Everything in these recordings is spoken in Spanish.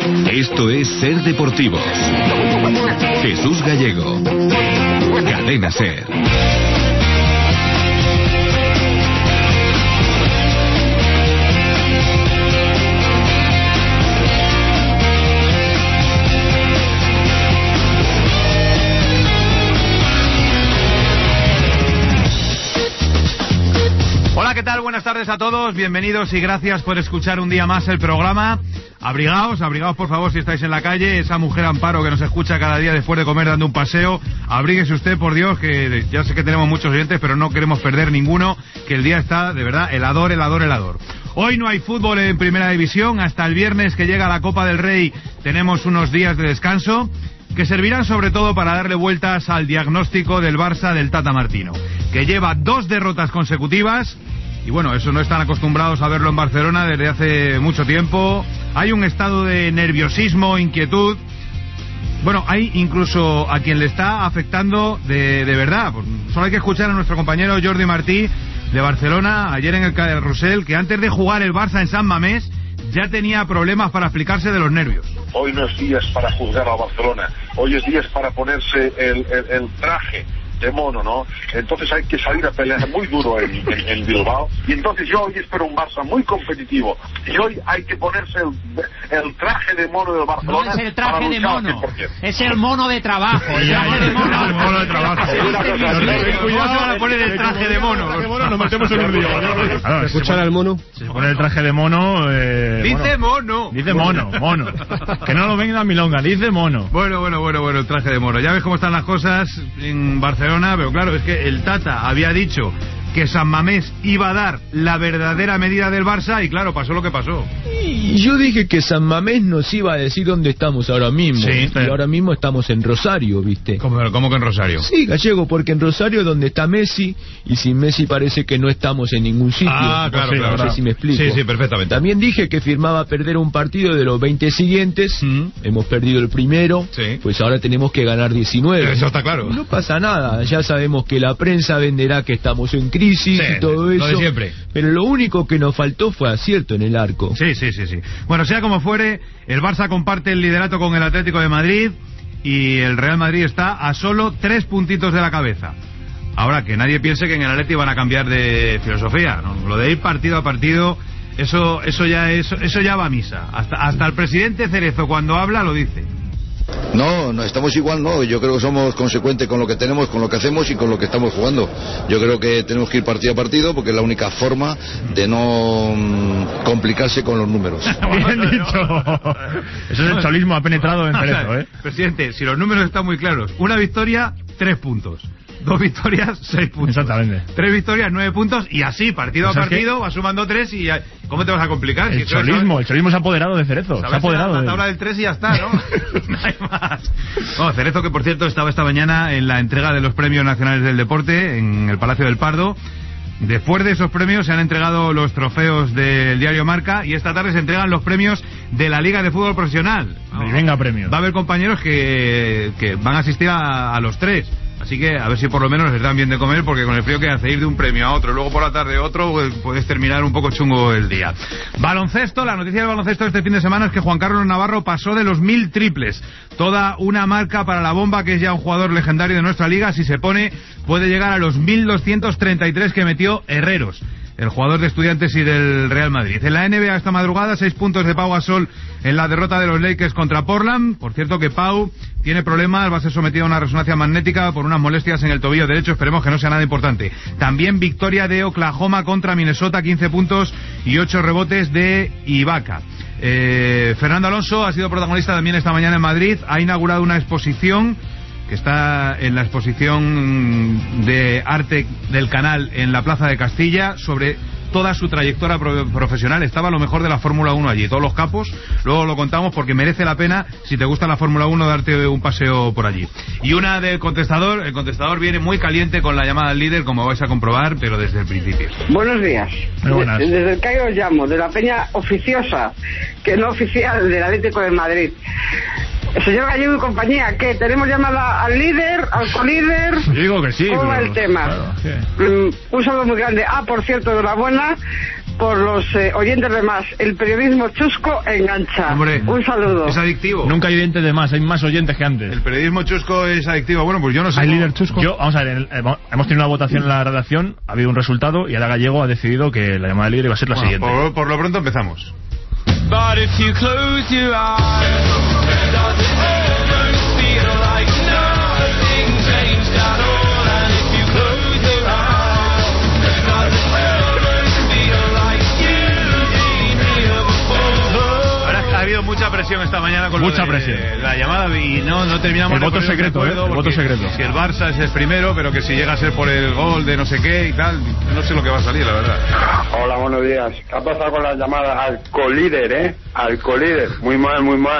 Esto es Ser Deportivos. Jesús Gallego. Cadena Ser. Hola, ¿qué tal? Buenas tardes a todos, bienvenidos y gracias por escuchar un día más el programa. Abrigaos por favor si estáis en la calle, esa mujer Amparo que nos escucha cada día después de comer dando un paseo, abríguese usted por Dios, que ya sé que tenemos muchos oyentes pero no queremos perder ninguno, que el día está de verdad helador. Hoy no hay fútbol en Primera División, hasta el viernes que llega la Copa del Rey tenemos unos días de descanso, que servirán sobre todo para darle vueltas al diagnóstico del Barça del Tata Martino, que lleva 2 derrotas consecutivas, y bueno, eso no están acostumbrados a verlo en Barcelona desde hace mucho tiempo. Hay un estado de nerviosismo, inquietud. Bueno, hay incluso a quien le está afectando de verdad. Pues solo hay que escuchar a nuestro compañero Jordi Martí de Barcelona, ayer en el Carrusel, que antes de jugar el Barça en San Mamés ya tenía problemas para explicarse de los nervios. Hoy no es días para juzgar a Barcelona, hoy es días para ponerse el traje de mono, ¿no? Entonces hay que salir a pelear muy duro en Bilbao, y entonces yo hoy espero un Barça muy competitivo, y hoy hay que ponerse el traje de mono del Barcelona. No es el traje de mono, es el mono de trabajo. El mono de trabajo. ¿Cómo se van a poner el traje de mono? Nos metemos en un lío. ¿Escuchar al mono? Se pone el traje de mono. Dice mono. Dice mono. Que no lo venga a milonga, dice mono. Bueno, el traje de mono. Ya ves cómo están las cosas en Barcelona, pero claro, es que el Tata había dicho que San Mamés iba a dar la verdadera medida del Barça y claro, pasó lo que pasó. Y yo dije que San Mamés nos iba a decir dónde estamos ahora mismo. Sí, y ahora mismo estamos en Rosario, ¿viste? ¿Cómo que en Rosario? Sí, Gallego, porque en Rosario es donde está Messi, y sin Messi parece que no estamos en ningún sitio. Claro. No sé si me explico. Sí, perfectamente. También dije que firmaba perder un partido de los 20 siguientes. Hemos perdido el primero, pues ahora tenemos que ganar 19. Eso está claro. No pasa nada, ya sabemos que la prensa venderá que estamos en crisis y todo eso. Lo de siempre. Pero lo único que nos faltó fue acierto en el arco. Sí. Bueno, sea como fuere, el Barça comparte el liderato con el Atlético de Madrid y el Real Madrid está a solo 3 puntitos de la cabeza. Ahora, que nadie piense que en el Atleti van a cambiar de filosofía, ¿no? Lo de ir partido a partido, eso ya va a misa. Hasta el presidente Cerezo cuando habla lo dice. No estamos igual, no. Yo creo que somos consecuentes con lo que tenemos, con lo que hacemos y con lo que estamos jugando. Yo creo que tenemos que ir partido a partido porque es la única forma de no complicarse con los números. Bien dicho. Eso es el cholismo, ha penetrado en Cerezo, ¿eh? Presidente, si los números están muy claros, una victoria, 3 puntos. 2 victorias, 6 puntos. Exactamente. 3 victorias, 9 puntos, y así, partido a partido, vas sumando 3 y ya, ¿cómo te vas a complicar? El cholismo se ha apoderado de Cerezo. Se ha apoderado la tabla del 3 y ya está, ¿no? No hay más. Bueno, Cerezo, que por cierto estaba esta mañana en la entrega de los premios nacionales del deporte en el Palacio del Pardo. Después de esos premios se han entregado los trofeos del diario Marca y esta tarde se entregan los premios de la Liga de Fútbol Profesional. Y venga premios. Va a haber compañeros que van a asistir a los 3. Así que a ver si por lo menos les dan bien de comer, porque con el frío que hace ir de un premio a otro, luego por la tarde otro, puedes terminar un poco chungo el día. Baloncesto, la noticia del baloncesto este fin de semana es que Juan Carlos Navarro pasó de los 1000 triples. Toda una marca para la Bomba, que es ya un jugador legendario de nuestra liga. Si se pone, puede llegar a los 1233 que metió Herreros, el jugador de Estudiantes y del Real Madrid. En la NBA esta madrugada, 6 puntos de Pau Gasol en la derrota de los Lakers contra Portland. Por cierto que Pau tiene problemas, va a ser sometido a una resonancia magnética por unas molestias en el tobillo derecho, esperemos que no sea nada importante. También victoria de Oklahoma contra Minnesota, 15 puntos y 8 rebotes de Ibaka. Fernando Alonso ha sido protagonista también esta mañana en Madrid, ha inaugurado una exposición que está en la exposición de arte del Canal en la Plaza de Castilla, sobre toda su trayectoria profesional. Estaba lo mejor de la Fórmula 1 allí, todos los capos. Luego lo contamos porque merece la pena, si te gusta la Fórmula 1, darte un paseo por allí. Y una del contestador. El contestador viene muy caliente con la llamada al líder, como vais a comprobar, pero desde el principio. Buenos días. Buenas. Desde el Cairo os llamo, de la peña oficiosa, que no oficial, del Atlético de Madrid. Señor Gallego y compañía, ¿qué? ¿Tenemos llamada al líder, al colíder? Yo digo que sí. ¿Cómo va el tema? Claro, sí. Un saludo muy grande. Por cierto, enhorabuena, por los oyentes de más. El periodismo chusco engancha. Hombre, un saludo. Es adictivo. Nunca hay oyentes de más, hay más oyentes que antes. El periodismo chusco es adictivo. Bueno, pues yo no sé. ¿Hay líder chusco? Vamos a ver, hemos tenido una votación en la redacción, ha habido un resultado y Ada Gallego ha decidido que la llamada líder iba a ser la siguiente. Por lo pronto empezamos. But if you close your eyes, does it almost feel like nothing changed at all? And if you close your eyes, does it almost feel like you've been here before? Ahora ha habido mucha presión esta mañana con mucha presión. La llamada y no terminamos. El voto secreto, el voto secreto. Si el Barça es el primero, pero que si llega a ser por el gol de no sé qué y tal, no sé lo que va a salir, la verdad. Hola, buenos días. ¿Qué ha pasado con las llamadas al colíder, Al colíder. Muy mal,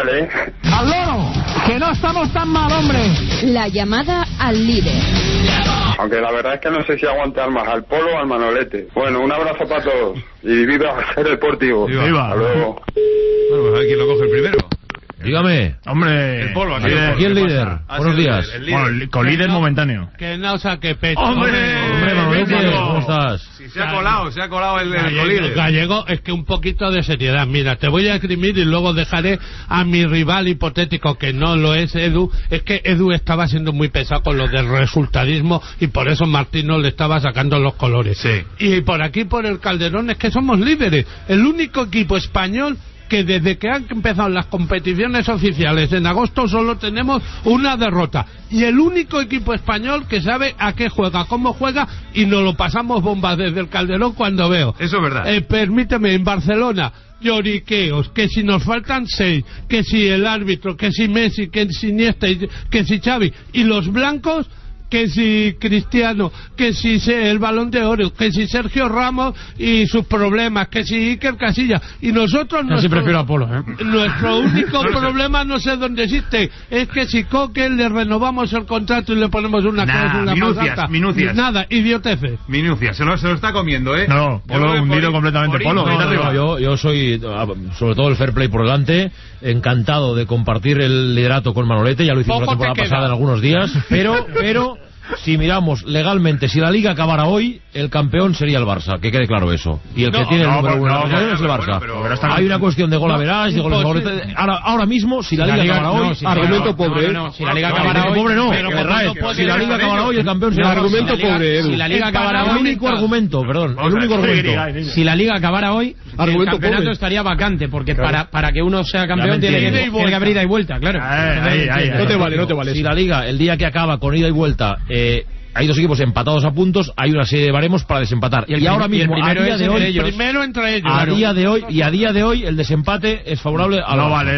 ¡Al loro! ¡Que no estamos tan mal, hombre! La llamada al líder. Aunque la verdad es que no sé si aguantar más al Polo o al Manolete. Bueno, un abrazo para todos. Y viva Ser Deportivo. Viva. Hasta luego. Bueno, pues a ver quién lo coge el primero. Dígame. Hombre. El Polo. ¿Aquí el líder? Buenos días. Bueno, con líder momentáneo. Que no saque pecho. ¡Hombre, Manolete! ¿Cómo estás? Si se ha colado el líder. Gallego, es que un poquito de seriedad. Mira, te voy a escribir y luego dejaré a mi rival hipotético, que no lo es Edu. Es que Edu estaba siendo muy pesado con lo del resultadismo y por eso Martino le estaba sacando los colores. Sí. Y por aquí, por el Calderón, es que somos líderes. El único equipo español que desde que han empezado las competiciones oficiales en agosto solo tenemos una derrota, y el único equipo español que sabe a qué juega, cómo juega, y nos lo pasamos bombas desde el Calderón cuando veo. Eso es verdad. Permíteme, en Barcelona lloriqueos, que si nos faltan 6, que si el árbitro, que si Messi, que si Iniesta, que si Xavi, y los blancos, que si Cristiano, que si el Balón de Oro, que si Sergio Ramos y sus problemas, que si Iker Casillas, y nosotros Casi prefiero a Polo, nuestro único problema, no sé dónde existe, es que si Coque le renovamos el contrato y le ponemos una cláusula más alta. Minucias. Nada, idioteces. Minucias, se lo está comiendo, No, Polo hundido completamente. Polo, yo soy, sobre todo el fair play por delante, encantado de compartir el liderato con Manolete, ya lo hicimos la temporada pasada en algunos días, pero si miramos legalmente, si la Liga acabara hoy, el campeón sería el Barça, que quede claro eso. Y el que tiene el número uno es el Barça. Hay una cuestión de gol average, de goles favoritos. Ahora mismo, si la Liga acabara hoy, argumento pobre. Si la Liga acabara hoy, si la Liga acabara hoy, el campeón sería el argumento pobre. Si la Liga acabara hoy, el único argumento. Si la Liga acabara hoy, el campeonato estaría vacante, porque para que uno sea campeón tiene que haber ida y vuelta, claro. No te vale. Si la Liga, el día que acaba con ida y vuelta, hay dos equipos empatados a puntos, hay una serie de baremos para desempatar. Y ahora mismo, a día de hoy, primero entre ellos. A día de hoy, el desempate es favorable a no vale.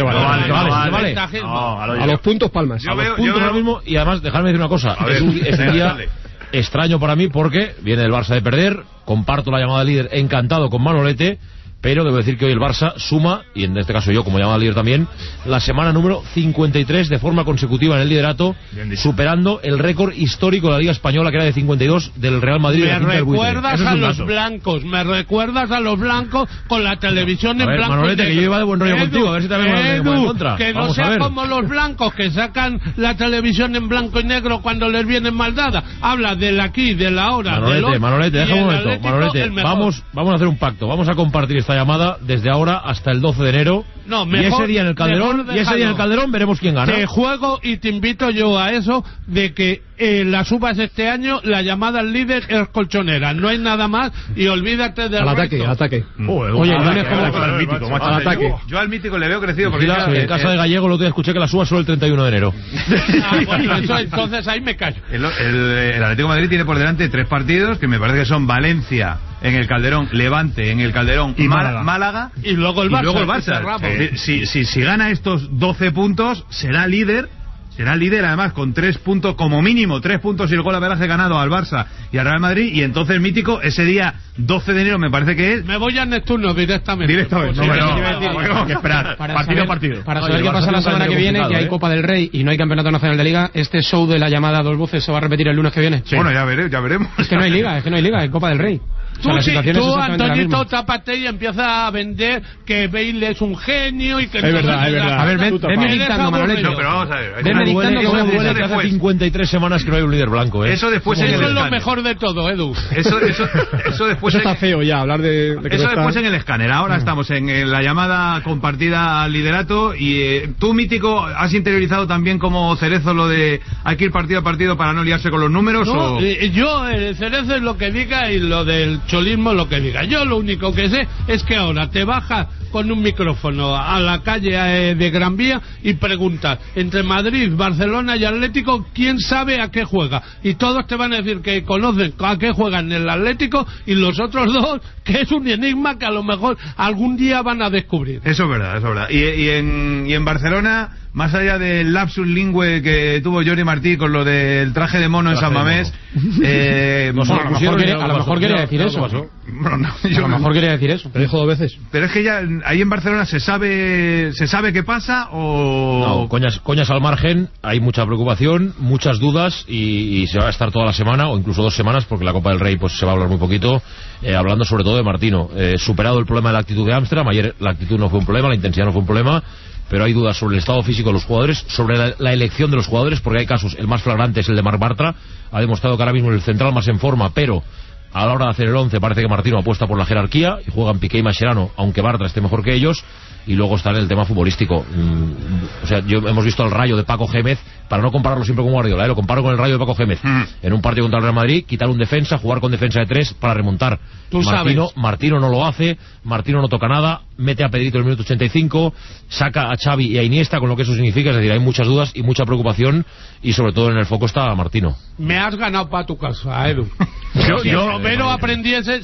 A los puntos palmas. A los puntos ahora mismo, y además, dejadme decir una cosa. Es un día extraño para mí porque viene el Barça de perder, comparto la llamada líder encantado con Manolete, pero debo decir que hoy el Barça suma, y en este caso yo como llamada líder también, la semana número 53 de forma consecutiva en el liderato, superando el récord histórico de la Liga Española, que era de 52 del Real Madrid. Me recuerdas a los blancos con la televisión en blanco Manolete, y negro. que yo iba de buen rollo contigo, a ver si también me en contra. Que no sea como los blancos que sacan la televisión en blanco y negro cuando les vienen mal dada. Habla del aquí, de la hora. Manolete, deja un momento. Manolete, vamos a hacer un pacto, vamos a compartir esta llamada desde ahora hasta el 12 de enero. Y ese día en el Calderón veremos quién gana. Te juego y te invito yo a eso de que las uvas este año, la llamada al líder es colchonera, no hay nada más, y olvídate del ataque. Oye, al mítico, al ataque. Yo al mítico le veo crecido porque en casa de Gallego lo que escuché que la suba solo el 31 de enero. Entonces ahí me callo. El Atlético de Madrid tiene por delante 3 partidos que me parece que son Valencia en el Calderón, Levante en el Calderón y Málaga y luego el Barça. Si gana estos 12 puntos será líder además con 3 puntos, como mínimo 3 puntos y el gol averaje ganado al Barça y al Real Madrid, y entonces mítico ese día 12 de enero me parece que es. Me voy a Neptuno directamente. Hay que esperar partido a partido. Para saber qué pasa la semana que viene, que hay Copa del Rey y no hay Campeonato Nacional de Liga, este show de la llamada a 2 voces se va a repetir el lunes que viene. Bueno, ya veremos. Es que no hay Liga, hay Copa del Rey. Tú Antonito, tápate y empieza a vender que Bale es un genio y que... Es verdad. A ver, venme dictando, Manolete. No, pero vamos a ver. Venme dictando cómo duele que hace 53 semanas que no hay un líder blanco, ¿eh? Eso después en el Eso es lo escáner. mejor de todo, Edu. Eso después Eso está feo ya, hablar de que eso no después está... en el escáner. Ahora estamos en la llamada compartida al liderato y tú, Mítico, ¿has interiorizado también como Cerezo lo de hay que ir partido a partido para no liarse con los números? No, o... yo, el Cerezo es lo que diga y lo del cholismo es lo que diga. Yo lo único que sé es que ahora te bajas con un micrófono a la calle de Gran Vía y preguntas entre Madrid, Barcelona y Atlético quién sabe a qué juega. Y todos te van a decir que conocen a qué juegan el Atlético y los otros dos, que es un enigma que a lo mejor algún día van a descubrir. Eso es verdad, eso es verdad. Y en Barcelona, más allá del lapsus lingüe que tuvo Jordi Martí con lo del traje de mono en San Mamés, a lo mejor quería decir eso. Bueno, no, A lo mejor quería decir eso. Lo dijo 2 veces. pero es que ya ahí en Barcelona se sabe qué pasa o... No, coñas al margen, hay mucha preocupación, muchas dudas y se va a estar toda la semana o incluso 2 semanas porque la Copa del Rey pues se va a hablar muy poquito, hablando sobre todo de Martino. Superado el problema de la actitud de Ámsterdam, ayer la actitud no fue un problema, la intensidad no fue un problema, pero hay dudas sobre el estado físico de los jugadores, sobre la elección de los jugadores, porque hay casos, el más flagrante es el de Marc Bartra, ha demostrado que ahora mismo es el central más en forma, pero a la hora de hacer el 11 parece que Martino apuesta por la jerarquía y juegan Piqué y Mascherano, aunque Bartra esté mejor que ellos. Y luego está en el tema futbolístico. O sea, hemos visto el Rayo de Paco Gémez, para no compararlo siempre con Guardiola, lo comparo con el Rayo de Paco Gémez. En un partido contra el Real Madrid, quitar un defensa, jugar con defensa de 3 para remontar. Martino no lo hace, Martino no toca nada, mete a Pedrito en el minuto 85, saca a Xavi y a Iniesta, con lo que eso significa. Es decir, hay muchas dudas y mucha preocupación y sobre todo en el foco está Martino. Me has ganado para tu casa, Edu. Si Romero aprendiese,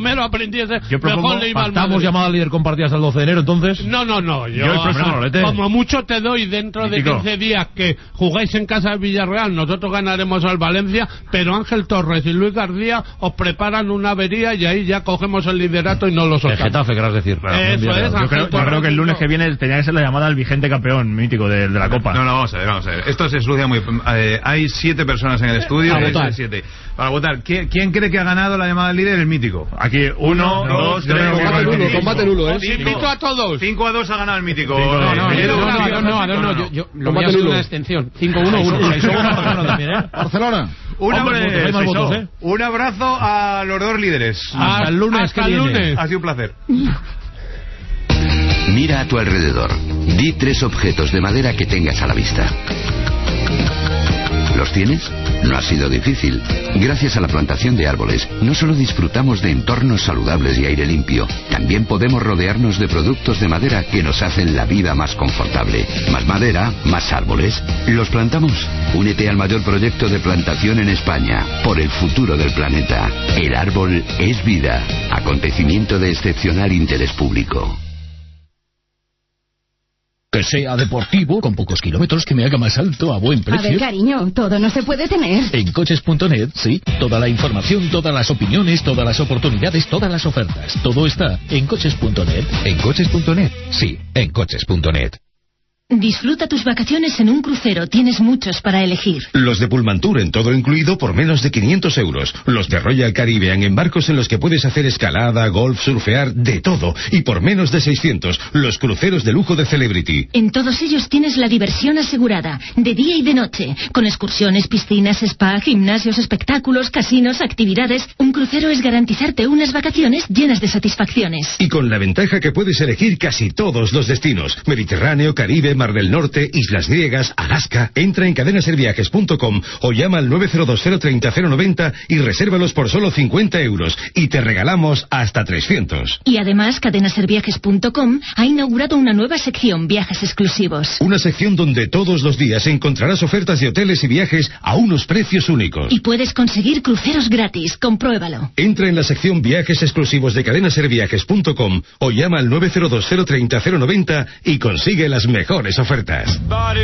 mejor le iba al Madrid. ¿Estamos llamada al líder compartida hasta el 12 de enero entonces? No. Yo como mucho te doy dentro de 15 días que jugáis en casa del Villarreal, nosotros ganaremos al Valencia, pero Ángel Torres y Luis García os preparan una avería y ahí ya cogemos el liderato y no lo soltamos. El Getafe, querrás decir. Eso es, yo creo que el lunes que viene tenía que ser la llamada al vigente campeón mítico de la Copa. No, vamos a ver. Esto se soluciona muy... hay 7 personas en el estudio. Para votar. ¿Quién cree que ha ganado la llamada al líder? El Mítico. Aquí 1, 2, 3... Combate nulo, Invito a todos. 5-2 ha ganado el Mítico. No, yo lo voy a hacer una extensión. 5-1-1. Barcelona. Un abrazo a los 2 líderes. Hasta el lunes que viene. Ha sido un placer. Mira a tu alrededor. Di 3 objetos de madera que tengas a la vista. ¿Los tienes? No ha sido difícil. Gracias a la plantación de árboles, no solo disfrutamos de entornos saludables y aire limpio, también podemos rodearnos de productos de madera que nos hacen la vida más confortable. Más madera, más árboles. ¿Los plantamos? Únete al mayor proyecto de plantación en España, por el futuro del planeta. El árbol es vida. Acontecimiento de excepcional interés público. Que sea deportivo, con pocos kilómetros, que me haga más alto, a buen precio. A ver, cariño, todo no se puede tener. En coches.net, sí. Toda la información, todas las opiniones, todas las oportunidades, todas las ofertas. Todo está en coches.net. ¿En coches.net? Sí, en coches.net. Disfruta tus vacaciones en un crucero. Tienes muchos para elegir. Los de Pullmantur en todo incluido por menos de 500 euros. Los de Royal Caribbean en barcos en los que puedes hacer escalada, golf, surfear, de todo. Y por menos de 600. Los cruceros de lujo de Celebrity. En todos ellos tienes la diversión asegurada, de día y de noche. Con excursiones, piscinas, spa, gimnasios, espectáculos, casinos, actividades. Un crucero es garantizarte unas vacaciones llenas de satisfacciones. Y con la ventaja que puedes elegir casi todos los destinos. Mediterráneo, Caribe, Mar del Norte, Islas Griegas, Alaska. Entra en cadenaserviajes.com o llama al 902-030-090 y resérvalos por solo 50 euros. Y te regalamos hasta 300. Y además, cadenaserviajes.com ha inaugurado una nueva sección, viajes exclusivos. Una sección donde todos los días encontrarás ofertas de hoteles y viajes a unos precios únicos. Y puedes conseguir cruceros gratis, compruébalo. Entra en la sección viajes exclusivos de cadenaserviajes.com o llama al 902-030-090 y consigue las mejores ofertas.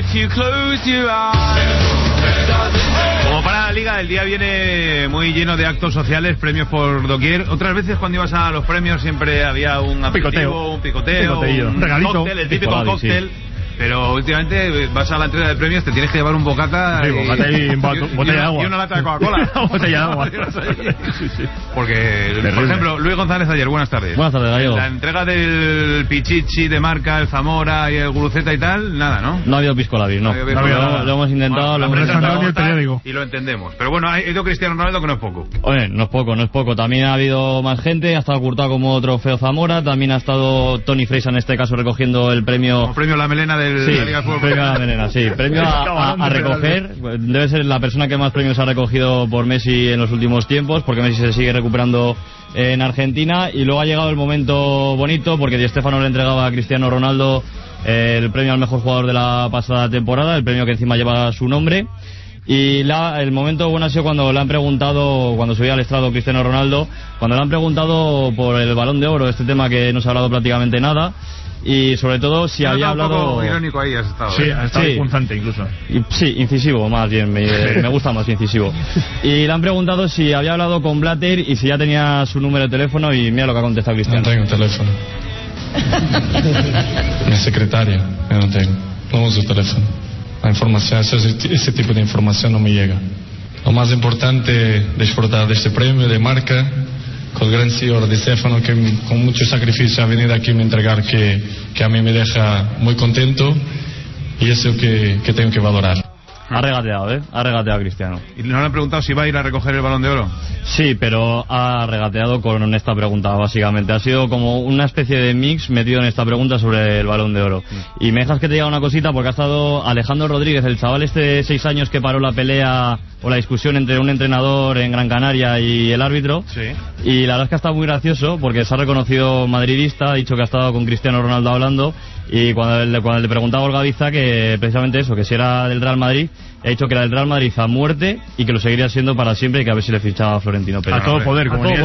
Como para la Liga, el día viene muy lleno de actos sociales, premios por doquier. Otras veces cuando ibas a los premios siempre había un aperitivo, un picoteo, un regalito, cóctel, el típico cóctel. Sí. Pero últimamente vas a la entrega de premios, te tienes que llevar un bocata, y botella de agua. Y una lata de Coca-Cola. Botella de agua. Porque, por ejemplo, Luis González ayer, buenas tardes. Buenas tardes, Gallego. La entrega del Pichichi de marca, el Zamora y el Guruceta y tal, nada, ¿no? No ha habido pisco labis, no. Lo hemos intentado, lo hemos presentado el periódico. Y lo entendemos. Pero bueno, ha ido Cristiano Ronaldo, que no es poco. Oye, no es poco. También ha habido más gente, ha estado Courtois como trofeo Zamora, también ha estado Toni Freisa en este caso recogiendo el premio... Como premio La Melena de la Liga de Fútbol. Premio La Melena, sí. Premio a recoger. Debe ser la persona que más premios ha recogido por Messi en los últimos tiempos, porque Messi se sigue recuperando en Argentina. Y luego ha llegado el momento bonito, porque Di Stéfano le entregaba a Cristiano Ronaldo el premio al mejor jugador de la pasada temporada, el premio que encima lleva su nombre. Y el momento bueno ha sido cuando le han preguntado, cuando subía al estrado Cristiano Ronaldo, cuando le han preguntado por el Balón de Oro, este tema que no se ha hablado prácticamente nada, y sobre todo si había hablado... Un poco irónico ahí has estado. Sí, ha estado punzante incluso. Sí, incisivo más bien, me gusta más incisivo. Y le han preguntado si había hablado con Blatter y si ya tenía su número de teléfono, y mira lo que ha contestado Cristiano. No tengo teléfono. Mi secretaria, yo no tengo. No uso teléfono. La información, ese tipo de información no me llega. Lo más importante es disfrutar de este premio de marca con el gran señor Di Stéfano, que con mucho sacrificio ha venido aquí a me entregar, que a mí me deja muy contento, y eso que tengo que valorar. Ha regateado Cristiano. ¿Y no le han preguntado si va a ir a recoger el Balón de Oro? Sí, pero ha regateado con esta pregunta, básicamente. Ha sido como una especie de mix metido en esta pregunta sobre el Balón de Oro. Y me dejas que te diga una cosita, porque ha estado Alejandro Rodríguez, el chaval de 6 años que paró la pelea o la discusión entre un entrenador en Gran Canaria y el árbitro. Sí. Y la verdad es que ha estado muy gracioso, porque se ha reconocido madridista, ha dicho que ha estado con Cristiano Ronaldo hablando, y cuando le preguntaba a Olga Biza que precisamente eso, que si era del Real Madrid, ha dicho que era del Real Madrid a muerte y que lo seguiría siendo para siempre, y que a ver si le fichaba a Florentino Pérez. A todo poder.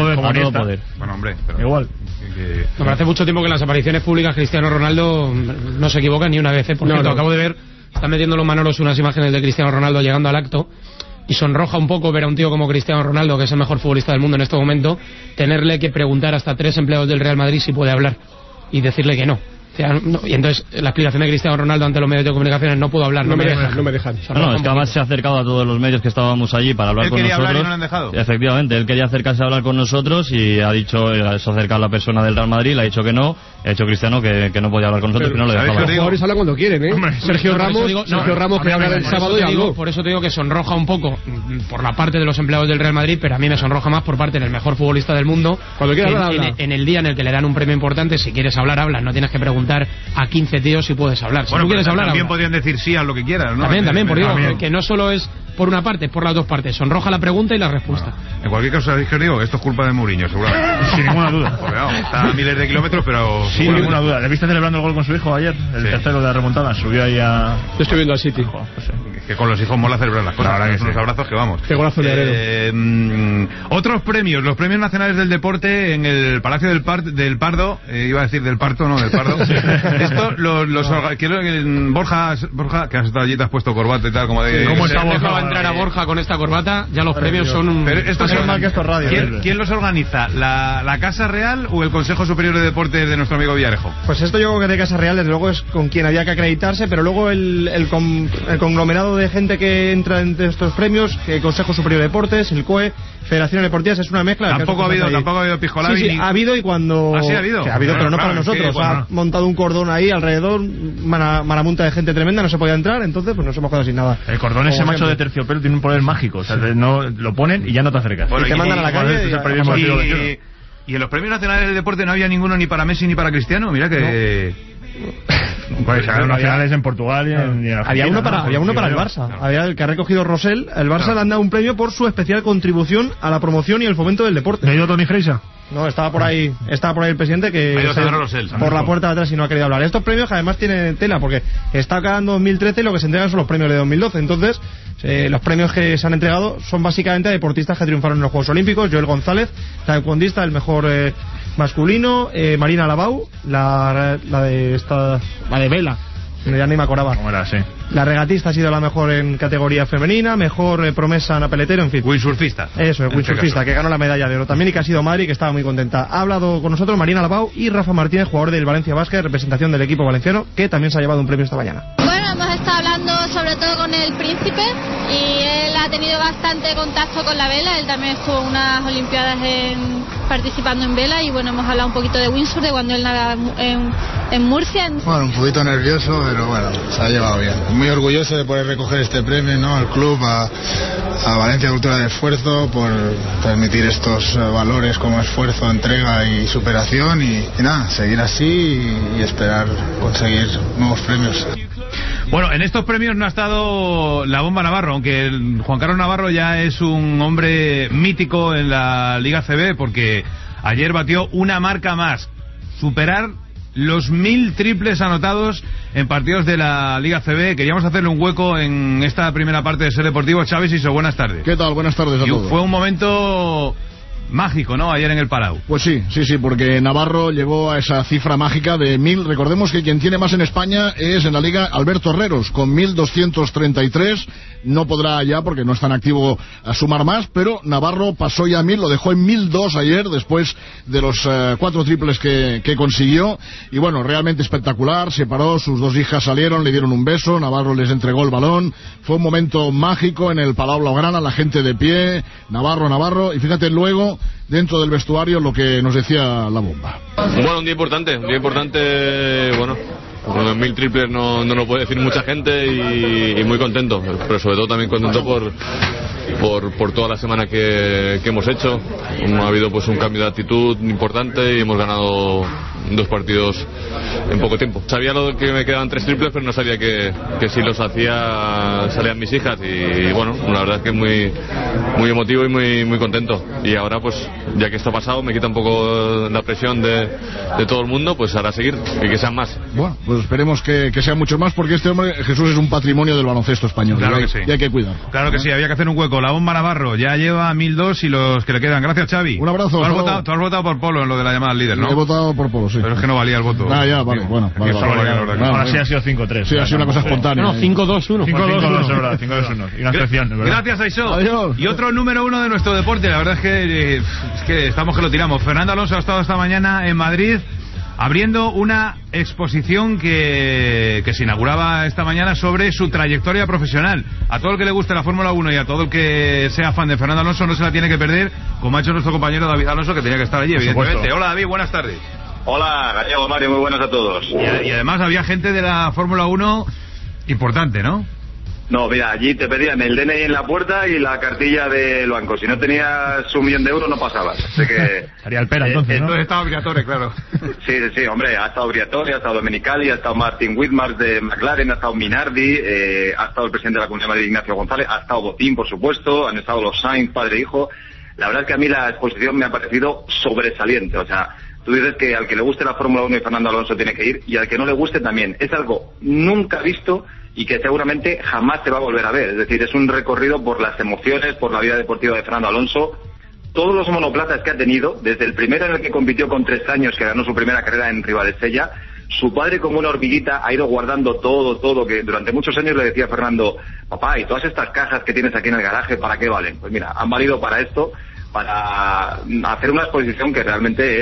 Bueno, hombre, pero igual. No, hace mucho tiempo que en las apariciones públicas Cristiano Ronaldo no se equivoca ni una vez, ¿eh? Por cierto, acabo de ver, están metiendo los Manolos unas imágenes de Cristiano Ronaldo llegando al acto, y sonroja un poco ver a un tío como Cristiano Ronaldo, que es el mejor futbolista del mundo en este momento, tenerle que preguntar hasta 3 empleados del Real Madrid si puede hablar y decirle que no. Y entonces la explicación de Cristiano Ronaldo ante los medios de comunicación es: no puedo hablar, no me dejan. No, es que además se ha acercado a todos los medios que estábamos allí para hablar con nosotros. ¿Él quería hablar y no le han dejado? Efectivamente, él quería acercarse a hablar con nosotros y ha dicho, se ha acercado a la persona del Real Madrid, le ha dicho que no, ha dicho Cristiano que no podía hablar con nosotros, que no le dejaba. Los jugadores hablan cuando quieren, ¿eh? Hombre, Sergio Ramos que habla el sábado y habló. Por eso te digo que sonroja un poco por la parte de los empleados del Real Madrid, pero a mí me sonroja más por parte del mejor futbolista del mundo. Cuando quiera hablar, en el día en el que le dan un premio importante, si quieres hablar, hablas, no tienes que preguntar a 15 tíos si puedes hablar. Si tú quieres hablar, también podrían decir sí a lo que quieras, ¿no? También, por digo, que no solo es por una parte, es por las dos partes. Sonroja la pregunta y la respuesta. Bueno, en cualquier caso, ¿sabéis que os digo? Esto es culpa de Mourinho, seguramente. Sin ninguna duda. Porque, vamos, está a miles de kilómetros, pero... Sin ninguna duda. ¿Le viste celebrando el gol con su hijo ayer? El tercero de la remontada. Subió ahí a... Yo estoy viendo al City. Que con los hijos mola celebrar las cosas. Ahora que unos abrazos que vamos. Qué golazo de Heredo. Otros premios. Los premios nacionales del deporte en el Palacio del Pardo. Iba a decir del Parto, no, del Pardo. Esto Borja, que has estado allí, te has puesto corbata y tal, como de... ¿Cómo está Borja? Va a entrar a Borja con esta corbata, ya los premios son... Pero estos son más que estos radios. ¿Quién los organiza? ¿La Casa Real o el Consejo Superior de Deportes de nuestro amigo Villarejo? Pues esto yo creo que de Casa Real, desde luego, es con quien había que acreditarse, pero luego el conglomerado de gente que entra entre estos premios, el Consejo Superior de Deportes, el COE, Federaciones Deportivas, es una mezcla. Tampoco ha habido Piscolabis. Sí, ha habido, y cuando... ¿Ah, sí ha habido? Sí, ha habido, pero no para nosotros. Ha montado un cordón ahí alrededor, maramunta de gente tremenda, no se podía entrar, entonces pues nos hemos quedado sin nada. El cordón ese macho de terciopelo tiene un poder mágico, o sea, no lo ponen y ya no te acercas. Bueno, y te mandan a la calle. Y en los premios nacionales del deporte no había ninguno ni para Messi ni para Cristiano, mira que... Pues había nacionales en Portugal y en había uno para el Barça. Había el que ha recogido Rosell. El Barça le han dado un premio por su especial contribución a la promoción y el fomento del deporte. ¿Le ha ido Toni Freisa? No, estaba por ahí el presidente que por la puerta de atrás y no ha querido hablar. Estos premios además tienen tela, porque está acabando 2013 y lo que se entregan son los premios de 2012. Entonces, los premios que se han entregado son básicamente a deportistas que triunfaron en los Juegos Olímpicos. Joel González, taekwondista, el mejor masculino, Marina Labau, la de vela. Ya ni me acordaba. ¿Cómo era? Sí. La regatista ha sido la mejor en categoría femenina, mejor promesa Ana Peletero, en fin. Windsurfista. Eso, windsurfista, que ganó la medalla de oro también y que ha sido madre y que estaba muy contenta. Ha hablado con nosotros Marina Labau y Rafa Martínez, jugador del Valencia Basket, representación del equipo valenciano, que también se ha llevado un premio esta mañana. Bueno, hemos estado hablando sobre todo con el príncipe y él ha tenido bastante contacto con la vela. Él también estuvo en unas olimpiadas participando en vela y bueno, hemos hablado un poquito de windsurf, de cuando él nada en Murcia. Bueno, un poquito nervioso, pero bueno, se ha llevado bien. Muy orgulloso de poder recoger este premio, ¿no? Al club, a Valencia Cultura de Esfuerzo, por permitir estos valores como esfuerzo, entrega y superación y nada, seguir así y esperar conseguir nuevos premios. Bueno, en estos premios no ha estado la Bomba Navarro, aunque Juan Carlos Navarro ya es un hombre mítico en la Liga CB, porque ayer batió una marca más, superar los 1000 triples anotados en partidos de la Liga CB. Queríamos hacerle un hueco en esta primera parte de Ser Deportivo. Xavi Siso, buenas tardes. ¿Qué tal? Buenas tardes a todos. Fue un momento mágico, ¿no? Ayer en el Palau. Pues sí, porque Navarro llegó a esa cifra mágica de 1000. Recordemos que quien tiene más en España es en la Liga Alberto Herreros, con 1233. No podrá ya, porque no es tan activo, a sumar más, pero Navarro pasó ya 1000, lo dejó en 1002 ayer, después de los 4 triples que consiguió. Y bueno, realmente espectacular. Se paró, sus 2 hijas salieron, le dieron un beso, Navarro les entregó el balón. Fue un momento mágico en el Palau Blaugrana, la gente de pie, Navarro, y fíjate luego dentro del vestuario lo que nos decía la Bomba. Bueno, un día importante, bueno, con 1000 triples no lo puede decir mucha gente y muy contento, pero sobre todo también contento por toda la semana que hemos hecho. Ha habido pues un cambio de actitud importante y hemos ganado 2 partidos en poco tiempo. Sabía lo que me quedaban 3 triples, pero no sabía que si los hacía salían mis hijas y bueno, la verdad es que muy emotivo y muy contento. Y ahora pues ya que esto ha pasado me quita un poco la presión de todo el mundo, pues ahora seguir y que sean más. Bueno, pues esperemos que sean muchos más, porque este hombre, Jesús, es un patrimonio del baloncesto español. Claro que sí. Y hay que cuidarlo. Claro que sí, había que hacer un hueco. La Bomba Navarro ya lleva 1002 y los que le quedan. Gracias, Xavi. Un abrazo. Tú has votado por Polo en lo de la llamada al líder, ¿no? He votado por Polo, sí. Pero es que no valía el voto. Ya, vale, bueno. Ahora sí ha sido 5-3. Sí, ha sido una cosa espontánea. No, 5-2-1. 5-2-1, 5-2-1. Y una excepción, ¿verdad? Gracias, Aisó. Adiós. Y otro número 1 de nuestro deporte. La verdad es que estamos que lo tiramos. Fernando Alonso ha estado esta mañana en Madrid abriendo una exposición que se inauguraba esta mañana sobre su trayectoria profesional. A todo el que le guste la Fórmula 1 y a todo el que sea fan de Fernando Alonso no se la tiene que perder, como ha hecho nuestro compañero David Alonso, que tenía que estar allí, evidentemente. Hola, David, buenas tardes. Hola, Gallego, Mario, muy buenas a todos. Y además había gente de la Fórmula 1 importante, ¿no? No, mira, allí te pedían el DNI en la puerta y la cartilla del banco. Si no tenías €1 millón no pasabas. Así que sería el pera entonces, ¿no? Entonces estaba Briatore, claro. Sí, hombre, ha estado Briatore, ha estado Domenicali, ha estado Martin Whitmars de McLaren, ha estado Minardi, ha estado el presidente de la Comunidad de Madrid, Ignacio González, ha estado Botín, por supuesto, han estado los Sainz, padre e hijo. La verdad es que a mí la exposición me ha parecido sobresaliente, o sea, tú dices que al que le guste la Fórmula 1 y Fernando Alonso tiene que ir, y al que no le guste también. Es algo nunca visto y que seguramente jamás se va a volver a ver. Es decir, es un recorrido por las emociones, por la vida deportiva de Fernando Alonso. Todos los monoplazas que ha tenido, desde el primero en el que compitió con 3 años, que ganó su primera carrera en Ribadesella, su padre como una hormiguita ha ido guardando todo, que durante muchos años le decía a Fernando, papá, ¿y todas estas cajas que tienes aquí en el garaje, para qué valen? Pues mira, han valido para esto, para hacer una exposición que realmente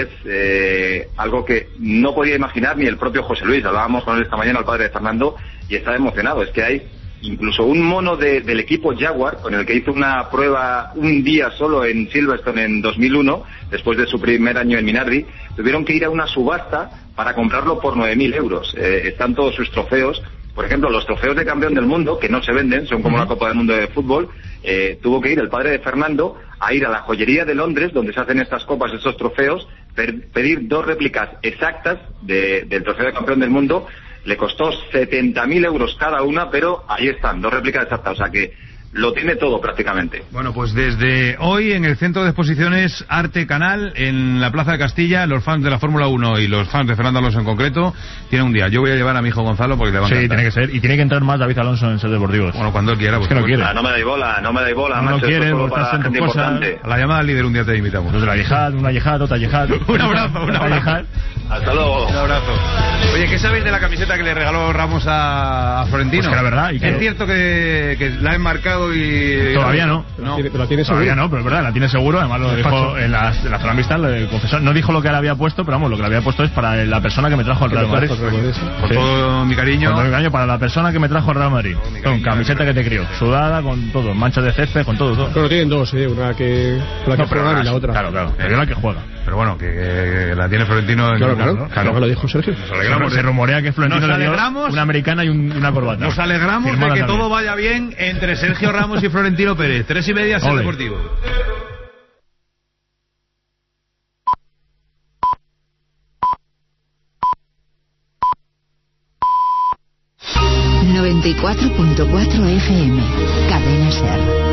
es algo que no podía imaginar ni el propio José Luis. Hablábamos con él esta mañana, el padre de Fernando, y estaba emocionado. Es que hay incluso un mono del equipo Jaguar, con el que hizo una prueba un día solo en Silverstone en 2001, después de su primer año en Minardi. Tuvieron que ir a una subasta para comprarlo por 9.000 euros. Están todos sus trofeos. Por ejemplo, los trofeos de campeón del mundo, que no se venden, son como la Copa del Mundo de fútbol. Tuvo que ir el padre de Fernando a ir a la joyería de Londres, donde se hacen estas copas, estos trofeos, pedir 2 réplicas exactas del trofeo de campeón del mundo. Le costó 70.000 euros cada una, pero ahí están, 2 réplicas exactas, o sea que lo tiene todo prácticamente. Bueno, pues desde hoy en el Centro de Exposiciones Arte Canal, en la Plaza de Castilla, los fans de la Fórmula 1 y los fans de Fernando Alonso en concreto tienen un día. Yo voy a llevar a mi hijo Gonzalo porque le va a encantar. Sí, tiene que ser, y tiene que entrar más David Alonso en Ser Deportivos. Bueno, cuando él quiera. Pues que no quiere. No me dais bola, no macho, quiere, esto es solo para gente importante. A la llamada al líder un día te invitamos. Los de la yihad, una yihad, otra yihad. Un abrazo. Hasta luego. Un abrazo. Oye, ¿qué sabéis de la camiseta que le regaló Ramos a Florentino? Pues que la verdad. ¿Y es cierto que la ha enmarcado y... Todavía no. La tiene seguro. Todavía no, pero es verdad, la tiene seguro. Además lo dijo en la zona amistad, lo confesó. No dijo lo que le había puesto, pero vamos, lo que le había puesto es para la persona que me trajo al Real Madrid. Con todo mi cariño. Con todo mi cariño para la persona que me trajo al Real Madrid. Con camiseta que te crió, sudada, con todo, manchas de césped, con todo. Pero tienen dos, una que juega y la otra. Claro, es la que juega. Pero bueno, que la tiene Florentino. Claro, lo dijo Sergio. Se rumorea que Florentino le dio una americana y una corbata. Nos alegramos de que todo vaya bien entre Sergio Ramos y Florentino Pérez. 3:30, Ser Deportivo. ...94.4 FM... Cadena Ser.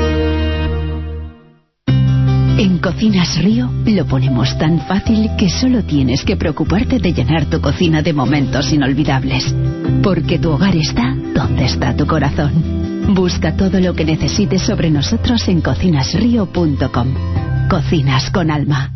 En Cocinas Río lo ponemos tan fácil que solo tienes que preocuparte de llenar tu cocina de momentos inolvidables. Porque tu hogar está donde está tu corazón. Busca todo lo que necesites sobre nosotros en cocinasrio.com. Cocinas con alma.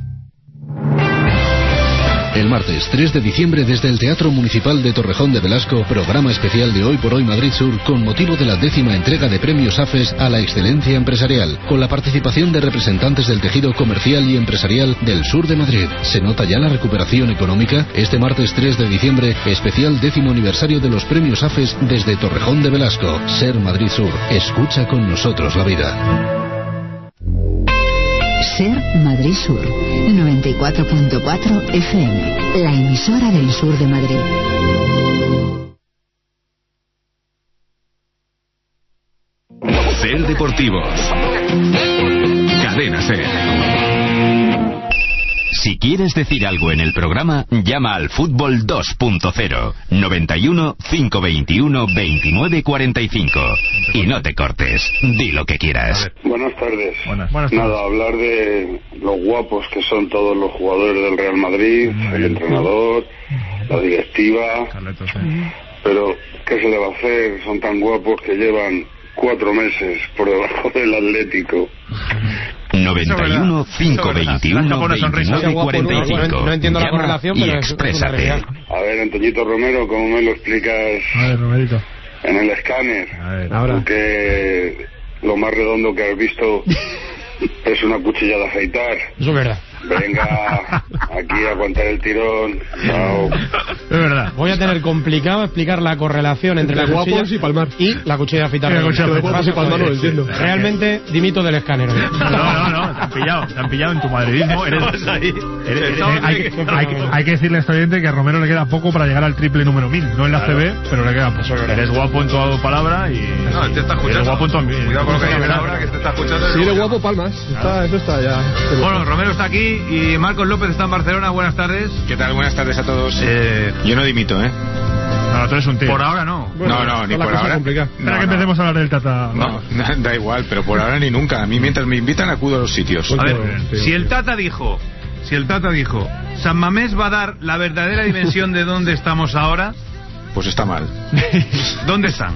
El martes 3 de diciembre desde el Teatro Municipal de Torrejón de Velasco, programa especial de Hoy por Hoy Madrid Sur con motivo de la 10ª entrega de premios AFES a la excelencia empresarial, con la participación de representantes del tejido comercial y empresarial del sur de Madrid. ¿Se nota ya la recuperación económica? Este martes 3 de diciembre, especial 10º aniversario de los premios AFES desde Torrejón de Velasco. Ser Madrid Sur. Escucha con nosotros la vida. Ser Madrid Sur, 94.4 FM, la emisora del sur de Madrid. Ser Deportivos. Cadena Ser. Si quieres decir algo en el programa, llama al Fútbol 2.0 91 521 29 45 y no te cortes, di lo que quieras. Buenas tardes. Buenas tardes. Nada, hablar de lo guapos que son todos los jugadores del Real Madrid, el entrenador, la directiva, pero ¿qué se le va a hacer? Son tan guapos que llevan 4 meses por debajo del Atlético. 91 521 29 45. No entiendo la correlación, pero exprésate. A ver, Antoñito Romero, ¿cómo me lo explicas? A ver, Romerito. En el escáner. A ver, ahora. Que lo más redondo que has visto es una cuchilla de afeitar. Eso es verdad. Venga, aquí a aguantar el tirón. Chao. Es verdad. Voy a tener complicado explicar la correlación entre la cuchilla y Palmar y la cuchilla de afeitar. Guapos y Palmar no lo entiendo. Realmente dimito del escáner. No, te han pillado en tu madridismo. Hay que decirle a este oyente que a Romero le queda poco para llegar al triple número 1000. No en la CB, pero le queda poco. Eres guapo en tu palabra y... No, te está escuchando. Eres guapo en tu ambiente. Cuidado con lo que dices ahora, que te está escuchando. Si eres guapo, palmas. Eso está ya. Bueno, Romero está aquí y Marcos López está en Barcelona. Buenas tardes. ¿Qué tal? Buenas tardes a todos. Yo no dimito, No, tú eres un tío. Por ahora no. Bueno, no, ni por ahora. Espera que empecemos a hablar del Tata. No, da igual, pero por ahora ni nunca. A mí mientras me invitan acudo a los sitios. A ver, si el Tata dijo, San Mamés va a dar la verdadera dimensión de dónde estamos ahora, pues está mal. ¿Dónde están?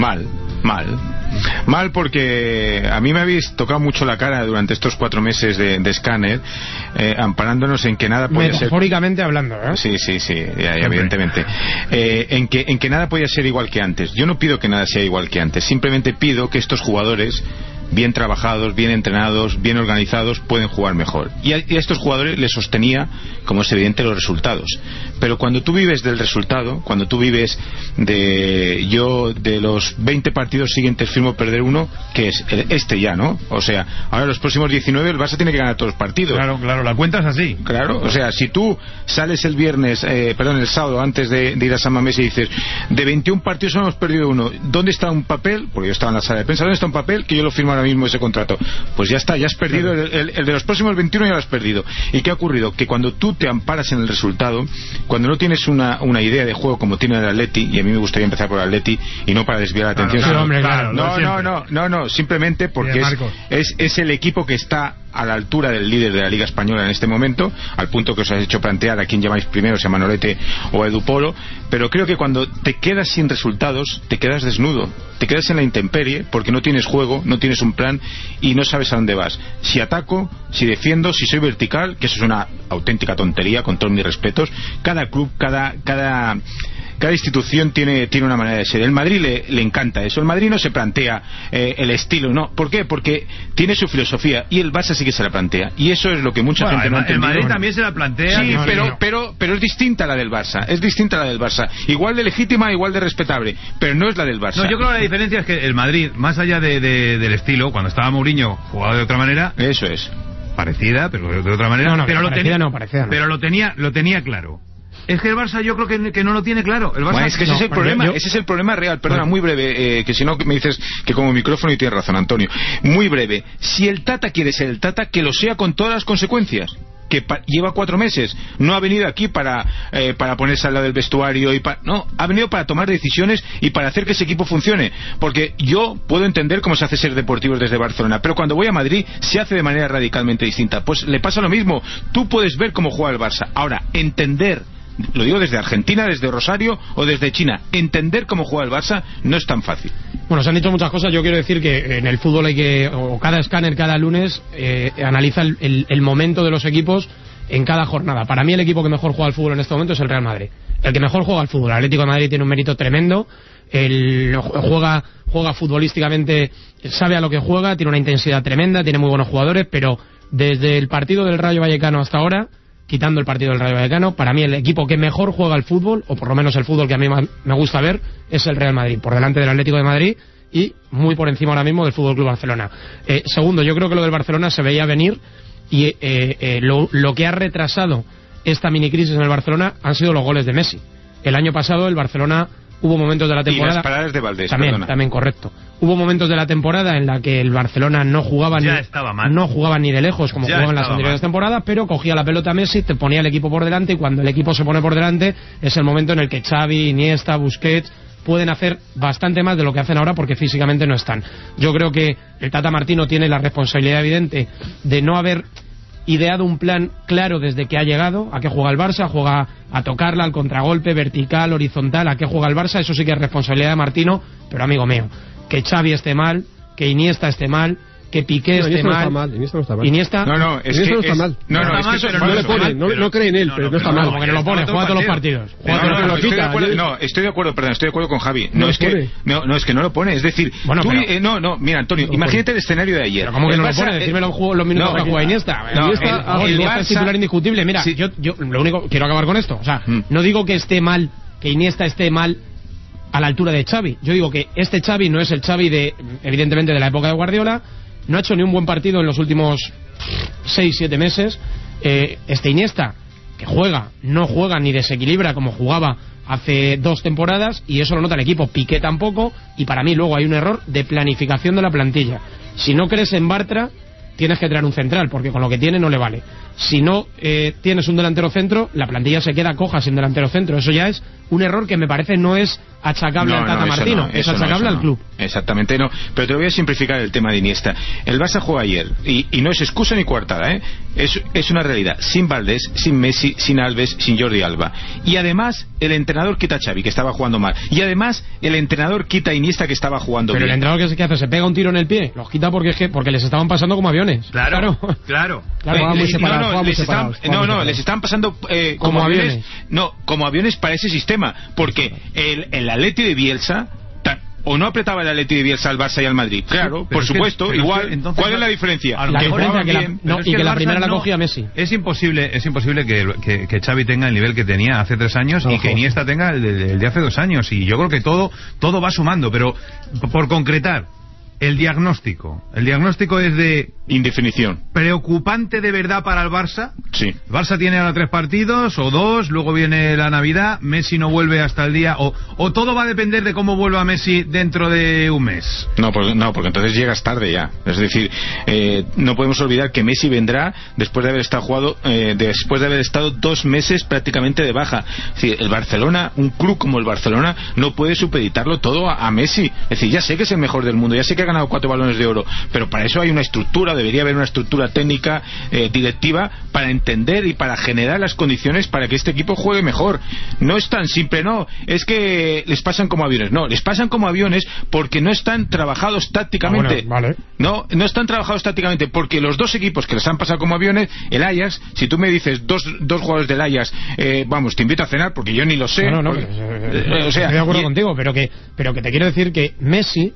Mal porque a mí me habéis tocado mucho la cara durante estos 4 meses de escáner, amparándonos en que nada puede ser... Metafóricamente hablando, ¿eh? Sí, evidentemente. En que nada puede ser igual que antes. Yo no pido que nada sea igual que antes, simplemente pido que estos jugadores, bien trabajados, bien entrenados, bien organizados, pueden jugar mejor. Y a estos jugadores les sostenía, como es evidente, los resultados. Pero cuando tú vives del resultado, cuando tú vives de los 20 partidos siguientes firmo perder uno, que es este ya, ¿no? O sea, ahora los próximos 19 el Barça tiene que ganar todos los partidos. Claro, la cuenta es así. Claro, o sea, si tú sales el sábado antes de ir a San Mamés y dices, de 21 partidos solo hemos perdido uno, ¿dónde está un papel? Porque yo estaba en la sala de prensa, ¿dónde está un papel que yo lo firmo ahora mismo ese contrato? Pues ya está, ya has perdido, el de los próximos 21 ya lo has perdido. ¿Y qué ha ocurrido? Que cuando tú te amparas en el resultado, cuando no tienes una idea de juego como tiene el Atleti, y a mí me gustaría empezar por el Atleti y no para desviar la atención, no, simplemente porque es el equipo que está a la altura del líder de la Liga Española en este momento, al punto que os has hecho plantear a quién llamáis primero, si a Manolete o a Edu Polo, pero creo que cuando te quedas sin resultados, te quedas desnudo, te quedas en la intemperie, porque no tienes juego, no tienes un plan y no sabes a dónde vas. Si ataco, si defiendo, si soy vertical, que eso es una auténtica tontería, con todos mis respetos. Cada club, cada institución tiene una manera de ser. El Madrid le encanta eso. El Madrid no se plantea el estilo, no. ¿Por qué? Porque tiene su filosofía, y el Barça sí que se la plantea, y eso es lo que mucha gente no ha entendido. El Madrid también se la plantea. Sí, pero es distinta a la del Barça. Es distinta a la del Barça. Igual de legítima, igual de respetable, pero no es la del Barça. No, yo creo que la diferencia es que el Madrid, más allá del estilo, cuando estaba Mourinho jugaba de otra manera. Eso es. Parecida, pero de otra manera. Pero lo tenía claro. Es que el Barça yo creo que no lo tiene claro. El Barça, bueno, es que ese es el problema, ese es el problema real. Perdona, muy breve, que si no me dices que como micrófono, y tienes razón, Antonio. Muy breve. Si el Tata quiere ser el Tata, que lo sea con todas las consecuencias. Que lleva 4 meses, no ha venido aquí para ponerse al lado del vestuario no, ha venido para tomar decisiones y para hacer que ese equipo funcione, porque yo puedo entender cómo se hace ser deportivos desde Barcelona, pero cuando voy a Madrid se hace de manera radicalmente distinta. Pues le pasa lo mismo. Tú puedes ver cómo juega el Barça, ahora entender, lo digo desde Argentina, desde Rosario o desde China, entender cómo juega el Barça no es tan fácil. Bueno, se han dicho muchas cosas. Yo quiero decir que en el fútbol cada escáner cada lunes analiza el momento de los equipos en cada jornada. Para mí el equipo que mejor juega al fútbol en este momento es el Real Madrid. El que mejor juega al fútbol. El Atlético de Madrid tiene un mérito tremendo. Juega futbolísticamente, sabe a lo que juega, tiene una intensidad tremenda, tiene muy buenos jugadores, pero desde el partido del Rayo Vallecano hasta ahora, quitando el partido del Rayo Vallecano, para mí el equipo que mejor juega al fútbol, o por lo menos el fútbol que a mí me gusta ver, es el Real Madrid, por delante del Atlético de Madrid y muy por encima ahora mismo del Fútbol Club Barcelona. Segundo, yo creo que lo del Barcelona se veía venir, y lo que ha retrasado esta mini crisis en el Barcelona han sido los goles de Messi. El año pasado el Barcelona hubo momentos de la temporada, y las paradas de Valdés, también correcto. Hubo momentos de la temporada en la que el Barcelona no jugaba ni de lejos como jugaba en las anteriores temporadas, pero cogía la pelota Messi, te ponía el equipo por delante, y cuando el equipo se pone por delante es el momento en el que Xavi, Iniesta, Busquets pueden hacer bastante más de lo que hacen ahora, porque físicamente no están. Yo creo que el Tata Martino tiene la responsabilidad evidente de no haber ideado un plan claro desde que ha llegado. ¿A qué juega el Barça? Juega a tocarla, al contragolpe, vertical, horizontal. ¿A qué juega el Barça? Eso sí que es responsabilidad de Martino, pero amigo mío, que Xavi esté mal, que Iniesta esté mal, que Piqué esté mal. Iniesta no está mal. Iniesta no está mal. No le pone, no cree en él, pero no está mal. Como que no lo pone, juega todos los partidos. Estoy de acuerdo con Javi. No es que no lo pone, es decir, mira, Antonio, imagínate el escenario de ayer. ¿Cómo que no lo pone? Decirme los minutos que juega Iniesta. Iniesta es titular indiscutible. Mira, yo lo único, quiero acabar con esto. O sea, no digo que esté mal, que Iniesta esté mal a la altura de Xavi. Yo digo que este Xavi no es el Xavi evidentemente de la época de Guardiola. No ha hecho ni un buen partido en los últimos 6-7 meses. Este Iniesta, que no juega ni desequilibra como jugaba hace 2 temporadas, y eso lo nota el equipo. Piqué tampoco, y para mí luego hay un error de planificación de la plantilla. Si no crees en Bartra, tienes que traer un central, porque con lo que tiene no le vale. Si no tienes un delantero centro, la plantilla se queda coja sin delantero centro. Eso ya es un error que me parece no es achacable al Tata Martino, es achacable al club. Exactamente, no. Pero te voy a simplificar el tema de Iniesta. El Barça juega ayer, y no es excusa ni coartada, es una realidad. Sin Valdés, sin Messi, sin Alves, sin Jordi Alba. Y además, el entrenador quita a Xavi, que estaba jugando mal. Y además, el entrenador quita a Iniesta, que estaba jugando bien. Pero el entrenador que hace, se pega un tiro en el pie, los quita porque les estaban pasando como aviones. Claro. Les estaban pasando como aviones. No, como aviones para ese sistema, porque el Atleti de Bielsa o no apretaba el Atleti de Bielsa al Barça y al Madrid. Claro, por supuesto, igual. Entonces, ¿cuál es la diferencia? Que la primera la cogía Messi. Es imposible que Xavi tenga el nivel que tenía hace 3 años y que Iniesta tenga el de hace 2 años. Y yo creo que todo va sumando, pero por concretar, el diagnóstico es de indefinición. ¿Preocupante de verdad para el Barça? Sí. El Barça tiene ahora 3 partidos o 2, luego viene la Navidad, Messi no vuelve hasta el día, o todo va a depender de cómo vuelva Messi dentro de un mes. No, porque entonces llegas tarde ya. Es decir, no podemos olvidar que Messi vendrá después de haber estado 2 meses prácticamente de baja. Es decir, el Barcelona, un club como el Barcelona, no puede supeditarlo todo a Messi. Es decir, ya sé que es el mejor del mundo, ya sé que ha ganado 4 balones de oro, pero para eso hay una estructura, debería haber una estructura técnica, directiva, para entender y para generar las condiciones para que este equipo juegue mejor. No es tan simple, no, es que les pasan como aviones, no, les pasan como aviones porque no están trabajados tácticamente. Vale. No están trabajados tácticamente, porque los dos equipos que les han pasado como aviones, el Ajax, si tú me dices dos jugadores del Ajax, vamos, te invito a cenar porque yo ni lo sé. No, porque, o sea, estoy de acuerdo contigo, pero que te quiero decir que Messi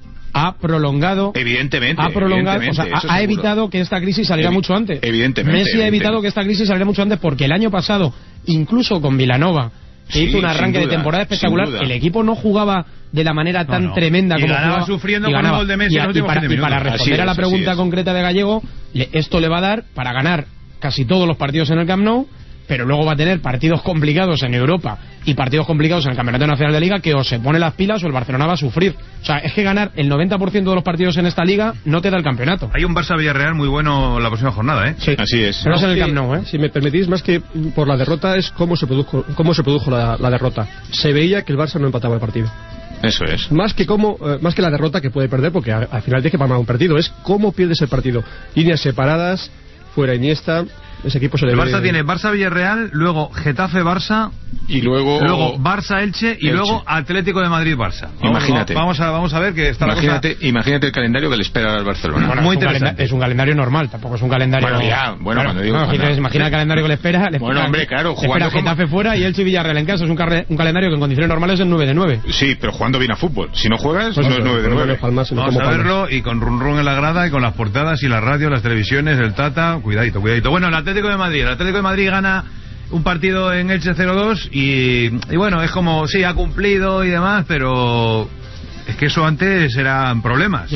ha prolongado, evidentemente, o sea, ha evitado que esta crisis saliera mucho antes. Messi ha evitado que esta crisis saliera mucho antes, porque el año pasado, incluso con Vilanova, que hizo un arranque de temporada espectacular, el equipo no jugaba de la manera tan tremenda como jugaba, sufriendo con el gol de Messi en los últimos 20 minutos. Y para responder a la pregunta concreta de Gallego, esto le va a dar para ganar casi todos los partidos en el Camp Nou, pero luego va a tener partidos complicados en Europa y partidos complicados en el Campeonato Nacional de Liga, que o se pone las pilas o el Barcelona va a sufrir. O sea, es que ganar el 90% de los partidos en esta liga no te da el campeonato. Hay un Barça-Villarreal muy bueno la próxima jornada, ¿eh? Sí, así es. Pero es en el Camp Nou, ¿eh? Si me permitís, más que por la derrota, es cómo se produjo la derrota. Se veía que el Barça no empataba el partido. Eso es. Más que la derrota que puede perder, porque al final tiene que palmar un partido, es cómo pierdes el partido. Líneas separadas, fuera Iniesta. Ese equipo se le El Barça tiene Barça-Villarreal, luego Getafe-Barça, y luego Barça-Elche y luego Atlético de Madrid-Barça. Imagínate. Vamos a ver que está imagínate el calendario que le espera al Barcelona. Bueno, muy interesante. Es un calendario normal, tampoco es un calendario. Cuando digo. Imagina el calendario que le espera. Claro, espera Getafe fuera y Elche y Villarreal en casa. Es un calendario que en condiciones normales es 9 de 9. Sí, pero jugando bien a fútbol. Si no juegas, pues no es 9 de 9. Vamos a verlo, y con run en la grada y con las portadas y las radios, las televisiones, el Tata. Cuidadito. Bueno, el Atlético de Madrid gana un partido en Elche 0-2 y bueno, es como, sí, ha cumplido y demás, pero es que eso antes eran problemas.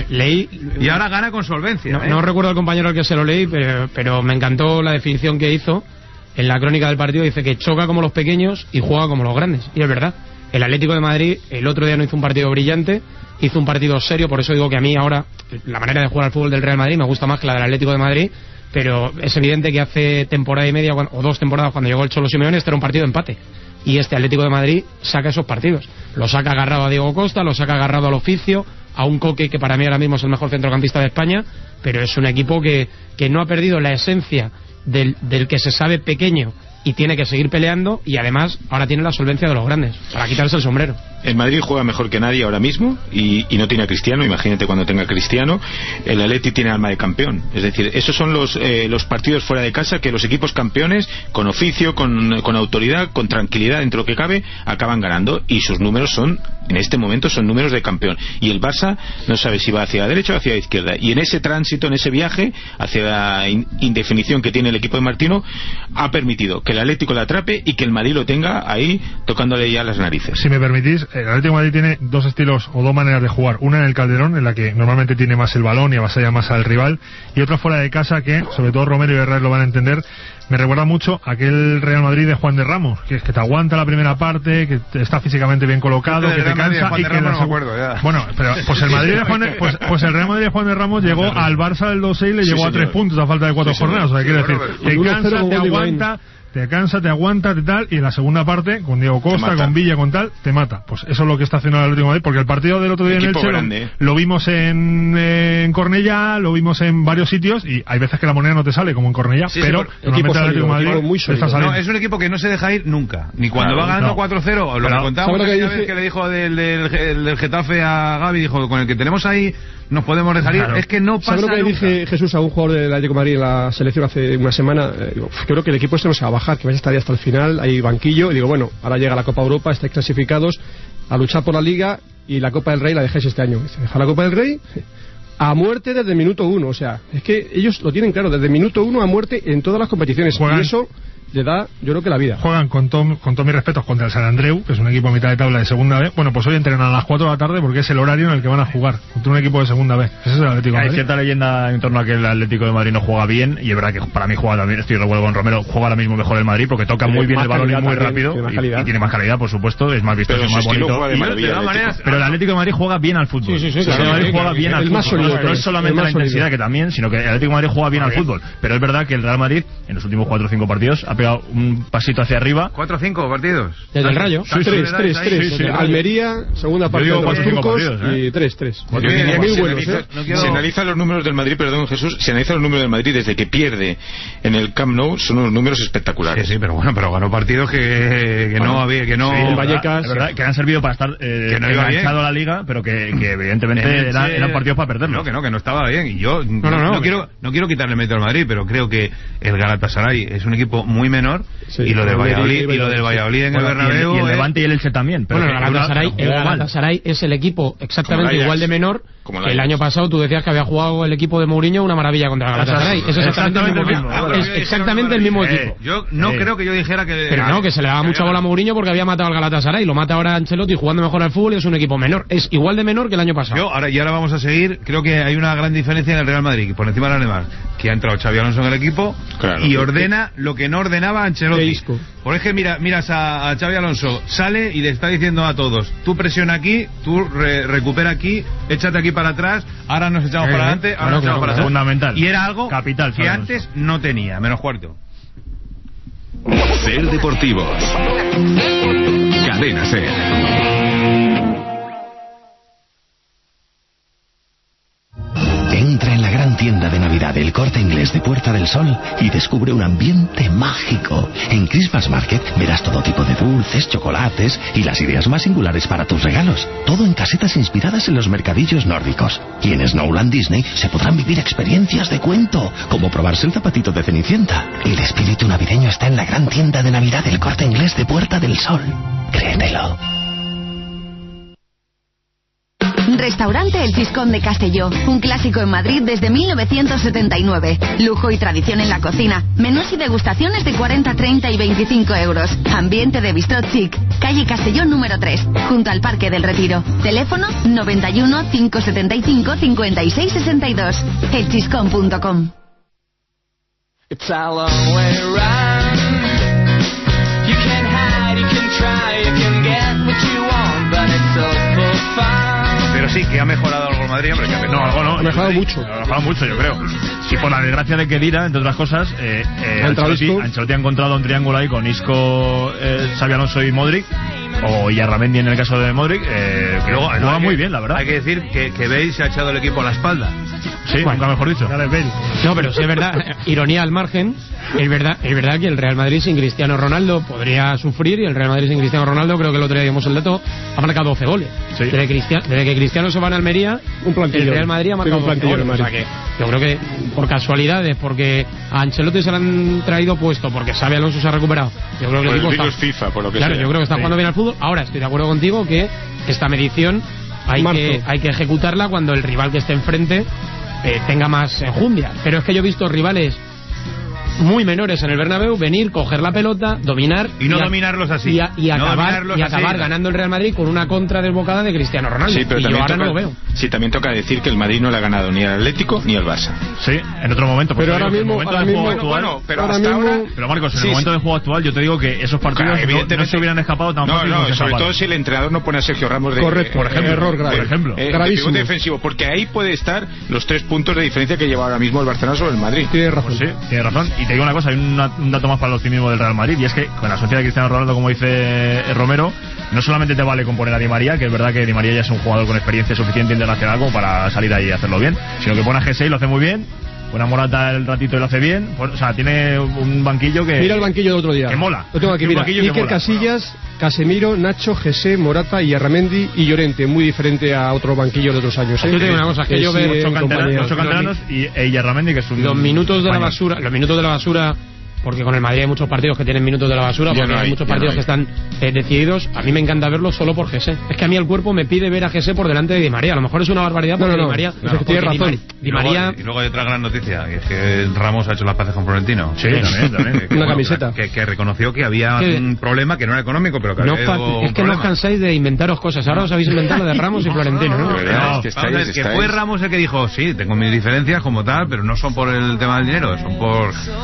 Y ahora gana con solvencia. No recuerdo al compañero al que se lo leí, pero me encantó la definición que hizo en la crónica del partido. Dice que choca como los pequeños y juega como los grandes. Y es verdad. El Atlético de Madrid el otro día no hizo un partido brillante, hizo un partido serio. Por eso digo que a mí ahora la manera de jugar al fútbol del Real Madrid me gusta más que la del Atlético de Madrid. Pero es evidente que hace temporada y media o 2 temporadas, cuando llegó el Cholo Simeone, este era un partido de empate, y este Atlético de Madrid saca esos partidos, lo saca agarrado a Diego Costa, lo saca agarrado al oficio, a un Coque que para mí ahora mismo es el mejor centrocampista de España, pero es un equipo que no ha perdido la esencia del que se sabe pequeño y tiene que seguir peleando, y además ahora tiene la solvencia de los grandes para quitarse el sombrero. El Madrid juega mejor que nadie ahora mismo y no tiene a Cristiano. Imagínate cuando tenga a Cristiano. El Atleti tiene alma de campeón. Es decir, esos son los partidos fuera de casa que los equipos campeones, con oficio, con autoridad, con tranquilidad dentro de lo que cabe, acaban ganando, y sus números en este momento son números de campeón. Y el Barça no sabe si va hacia la derecha o hacia la izquierda, y en ese tránsito, en ese viaje hacia la indefinición que tiene el equipo de Martino, ha permitido que el Atlético la atrape y que el Madrid lo tenga ahí tocándole ya las narices. Si me permitís, el Atlético de Madrid tiene dos estilos o dos maneras de jugar. Una en el Calderón, en la que normalmente tiene más el balón y avasalla más al rival, y otra fuera de casa que, sobre todo Romero y Herrera lo van a entender, me recuerda mucho a aquel Real Madrid de Juan de Ramos, que te aguanta la primera parte, que está físicamente bien colocado, que te cansa y que bueno, pero pues el Madrid de pues el Real Madrid de Juan de Ramos llegó al Barça del 2-6 y le llegó a 3 puntos a falta de 4 jornadas. O sea, quiere decir, te cansa, te aguanta, te cansa, te aguanta, tal, y en la segunda parte, con Diego Costa, con Villa, con tal, te mata. Pues eso es lo que está haciendo el Atlético de Madrid, porque el partido del otro día en Elche lo vimos en Cornellá, lo vimos en varios sitios, y hay veces que la moneda no te sale, como en Cornellá, pero normalmente el Atlético de Madrid está saliendo. No, es un equipo que no se deja ir nunca, ni cuando va ganando 4-0, lo que contábamos la vez que le dijo del Getafe a Gavi, dijo, con el que tenemos ahí nos podemos dejar ir, es que no pasa nunca. ¿Sabes lo que dije, Jesús, a un jugador del Atlético de Madrid en la selección hace una semana? Creo que el equipo este no se va a bajar, que vais a estar ahí hasta el final, hay banquillo, y digo, bueno, ahora llega la Copa Europa, estáis clasificados a luchar por la Liga, y la Copa del Rey la dejáis este año. Dejar la Copa del Rey a muerte desde el minuto 1, o sea, es que ellos lo tienen claro, desde el minuto 1 a muerte en todas las competiciones, y eso le da, yo creo que la vida. Juegan con todos mis respetos contra el San Andreu, que es un equipo a mitad de tabla de segunda B. Bueno, pues hoy entrenan a las 4 de la tarde porque es el horario en el que van a jugar contra un equipo de segunda B. Ese es el Atlético de Madrid. Hay cierta leyenda en torno a que el Atlético de Madrid no juega bien, y es verdad que para mí juega también, estoy de acuerdo con Romero, juega ahora mismo mejor el Madrid porque toca muy bien el balón y muy rápido, y tiene más calidad, por supuesto, es más vistoso, es más bonito. Pero el Atlético de Madrid juega bien al fútbol. El Atlético de Madrid juega bien al fútbol. No es solamente la intensidad, que también, sino que el Atlético de Madrid juega bien al fútbol. Pero es verdad que el Real Madrid en los últimos 4 o 5 partidos ha pegado un pasito hacia arriba. 4 o 5 partidos. Desde el Rayo. 3. Almería, segunda parte de los turcos y 3. Se analizan los números del Madrid, perdón Jesús, se analizan los números del Madrid desde que pierde en el Camp Nou, son unos números espectaculares. Sí, pero ganó partidos que no había, que no... el Vallecas, verdad, que han servido para estar enganchado a la liga, pero que evidentemente eran partidos para perderlo. Que no estaba bien. Y yo no quiero quitarle mérito al Madrid, pero creo que el Galatasaray es un equipo muy menor, y lo del Valladolid en el Bernabéu... Y el Levante y el Elche también. Pero el Galatasaray es el equipo exactamente igual de menor que el año pasado. Tú decías que había jugado el equipo de Mourinho una maravilla contra el Galatasaray. Es exactamente el mismo equipo. Yo no creo que yo dijera que... Pero no, que se le daba mucha bola a Mourinho porque había matado al Galatasaray. Lo mata ahora Ancelotti jugando mejor al fútbol, y es un equipo menor. Es igual de menor que el año pasado. Ahora vamos a seguir. Creo que hay una gran diferencia en el Real Madrid, por encima de las demás, que ha entrado Xabi Alonso en el equipo y ordena lo que no ordenaba Ancelotti. Por ejemplo, miras a Xabi Alonso, sale y le está diciendo a todos: tú presiona aquí, tú recupera aquí, échate aquí para atrás, ahora nos echamos para adelante, ahora nos echamos para atrás. Fundamental. Y era algo capital que antes no tenía, menos cuarto. Ser Deportivos. Cadena Ser. Entra en la gran tienda de Navidad del Corte Inglés de Puerta del Sol y descubre un ambiente mágico. En Christmas Market verás todo tipo de dulces, chocolates y las ideas más singulares para tus regalos. Todo en casetas inspiradas en los mercadillos nórdicos. Y en Snowland Disney se podrán vivir experiencias de cuento, como probarse el zapatito de Cenicienta. El espíritu navideño está en la gran tienda de Navidad del Corte Inglés de Puerta del Sol. Créetelo. Restaurante El Fiscón de Castelló, un clásico en Madrid desde 1979. Lujo y tradición en la cocina, menús y degustaciones de 40, 30 y 25 euros. Ambiente de bistrot chic, calle Castelló número 3, junto al Parque del Retiro. Teléfono 91 575 56 62. elfiscón.com. It's a long way round. You can hide, you can try, you can get what you want, but it's all for fun. Pero sí, que ha mejorado algo el Madrid, hombre. Ha mejorado mucho. Ha mejorado mucho, yo creo. Y por la desgracia de Kedira, entre otras cosas, Ancelotti ha encontrado un triángulo ahí con Isco, Xabi Alonso y Modric, o Yarramendi en el caso de Modric, que luego juega muy bien, la verdad. Hay que decir que Bale se ha echado el equipo a la espalda. Sí, nunca mejor dicho. No, pero sí es verdad, ironía al margen, es verdad que el Real Madrid sin Cristiano Ronaldo podría sufrir, y el Real Madrid sin Cristiano Ronaldo, creo que el otro día dimos el dato, ha marcado 12 goles. Sí. Desde que Cristiano se va a Almería, el Real Madrid ha marcado 12 goles. O sea que yo creo que por casualidades, porque a Ancelotti se le han traído puesto, porque Xabi Alonso se ha recuperado. Yo creo que el equipo está, FIFA, por lo que claro, sea. Yo creo que está jugando bien al fútbol. Ahora estoy de acuerdo contigo que esta medición hay que ejecutarla cuando el rival que esté enfrente tenga más enjundia. Pero es que yo he visto rivales muy menores en el Bernabéu venir, coger la pelota, dominar y no dominarlos así y acabar ganando el Real Madrid con una contra desbocada de Cristiano Ronaldo. Sí, pero y yo ahora no lo veo. Sí, también toca decir que el Madrid no le ha ganado ni al Atlético ni al Barça. Sí, en otro momento. Pero ahora mismo, pero Marcos, en el momento del juego actual, yo te digo que esos partidos no se hubieran escapado tan fácil. No, sobre todo si el entrenador no pone a Sergio Ramos de... Correcto, por ejemplo, error grave. Por ejemplo, gravísimo. Defensivo, porque ahí puede estar los 3 puntos de diferencia que lleva ahora mismo el Barcelona sobre el Madrid. Tiene razón. Pues sí, tiene razón. Y te digo una cosa, hay un dato más para el optimismo del Real Madrid, y es que con la ausencia de Cristiano Ronaldo, como dice Romero, no solamente te vale con poner a Di María, que es verdad que Di María ya es un jugador con experiencia suficiente internacional como para salir ahí y hacerlo bien, sino que pone a G6 y lo hace muy bien, pone a Morata el ratito y lo hace bien, o sea, tiene un banquillo que... Mira el banquillo del otro día. Que mola. Lo tengo aquí, mira, Iker Casillas, Casemiro, Nacho, José, Morata y Arramendi y Llorente, muy diferente a otro banquillo de otros años. Yo tengo una cosa, que yo veo 8 canteranos y Arramendi, que es un... Los minutos de la basura, porque con el Madrid hay muchos partidos que tienen minutos de la basura, porque hay muchos partidos que están decididos. A mí me encanta verlos solo por José. Es que a mí el cuerpo me pide ver a José por delante de Di María. A lo mejor es una barbaridad, porque Di María... Tiene razón. Di María... Y luego hay otra gran noticia, que es que Ramos ha hecho las paces con Florentino. Sí, también. Una camiseta. Que reconoció que había un problema que no era económico, pero que había es que no os cansáis de inventaros cosas. Ahora os habéis inventado de Ramos y Florentino, ¿no? Que fue Ramos el que dijo, sí, tengo mis diferencias como tal, pero no son por el tema del dinero, son por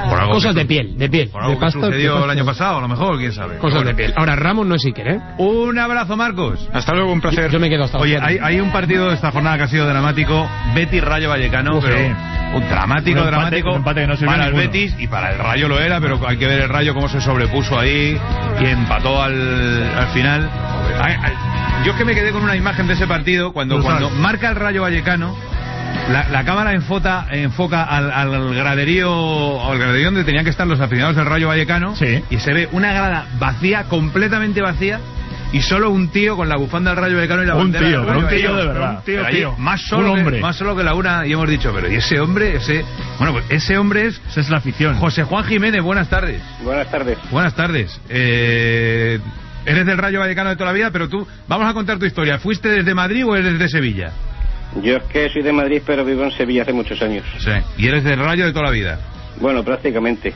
Cosas de piel. Por algo que sucedió el año pasado, a lo mejor, quién sabe. Cosas de piel. Ahora, Ramos no es Iker, ¿eh? Un abrazo, Marcos. Hasta luego, un placer. Yo me quedo hasta Oye, hay un partido de esta jornada que ha sido dramático. Betis-Rayo Vallecano, pero un dramático un empate que no para el Betis y para el Rayo lo era, pero hay que ver el Rayo cómo se sobrepuso ahí y empató al final. Yo es que me quedé con una imagen de ese partido cuando marca el Rayo Vallecano. La cámara enfoca al graderío donde tenían que estar los aficionados del Rayo Vallecano, y se ve una grada vacía, completamente vacía, y solo un tío con la bufanda del Rayo Vallecano y la bandera del Rayo Vallecano. Un tío de verdad. Tío. Más solo que la una, y hemos dicho, pero ¿y ese hombre? Ese hombre esa es la afición. José Juan Jiménez, buenas tardes. Buenas tardes. Buenas tardes. Eres del Rayo Vallecano de toda la vida, pero tú, vamos a contar tu historia. ¿Fuiste desde Madrid o eres desde Sevilla? Yo es que soy de Madrid, pero vivo en Sevilla hace muchos años. Sí. ¿Y eres del Rayo de toda la vida? Bueno, prácticamente.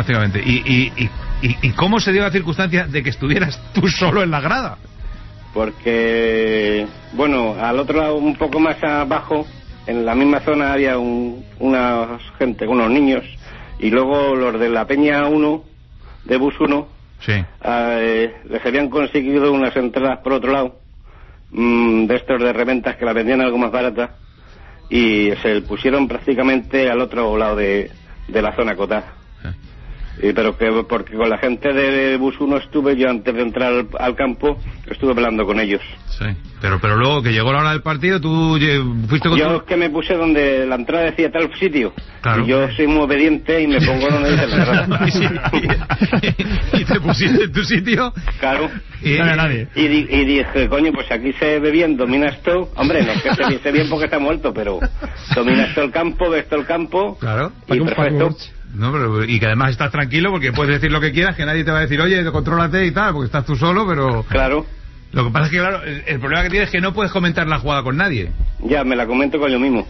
¿Y cómo se dio la circunstancia de que estuvieras tú solo en la grada? Porque, bueno, al otro lado, un poco más abajo, en la misma zona había una gente, unos niños, y luego los de la Peña 1, de Bus 1, les habían conseguido unas entradas por otro lado, de estos de reventas que la vendían algo más barata, y se pusieron prácticamente al otro lado de la zona acotada. Pero porque con la gente de Bus 1 estuve yo antes de entrar al campo, estuve hablando con ellos. Sí, pero luego que llegó la hora del partido, tú fuiste con... Yo es que me puse donde la entrada decía tal sitio, claro. Y yo soy muy obediente y me pongo donde dice la entrada. ¿Y te pusiste en tu sitio? Claro. Y dije, coño, pues aquí se ve bien, dominas todo. Hombre, no es que se viese bien porque está muerto, pero dominas todo el campo, ves todo el campo, claro. Y perfecto. No, pero, y que además estás tranquilo porque puedes decir lo que quieras, que nadie te va a decir, oye, contrólate y tal, porque estás tú solo, pero... Claro. Lo que pasa es que, claro, el problema que tienes es que no puedes comentar la jugada con nadie. Ya, me la comento con yo mismo.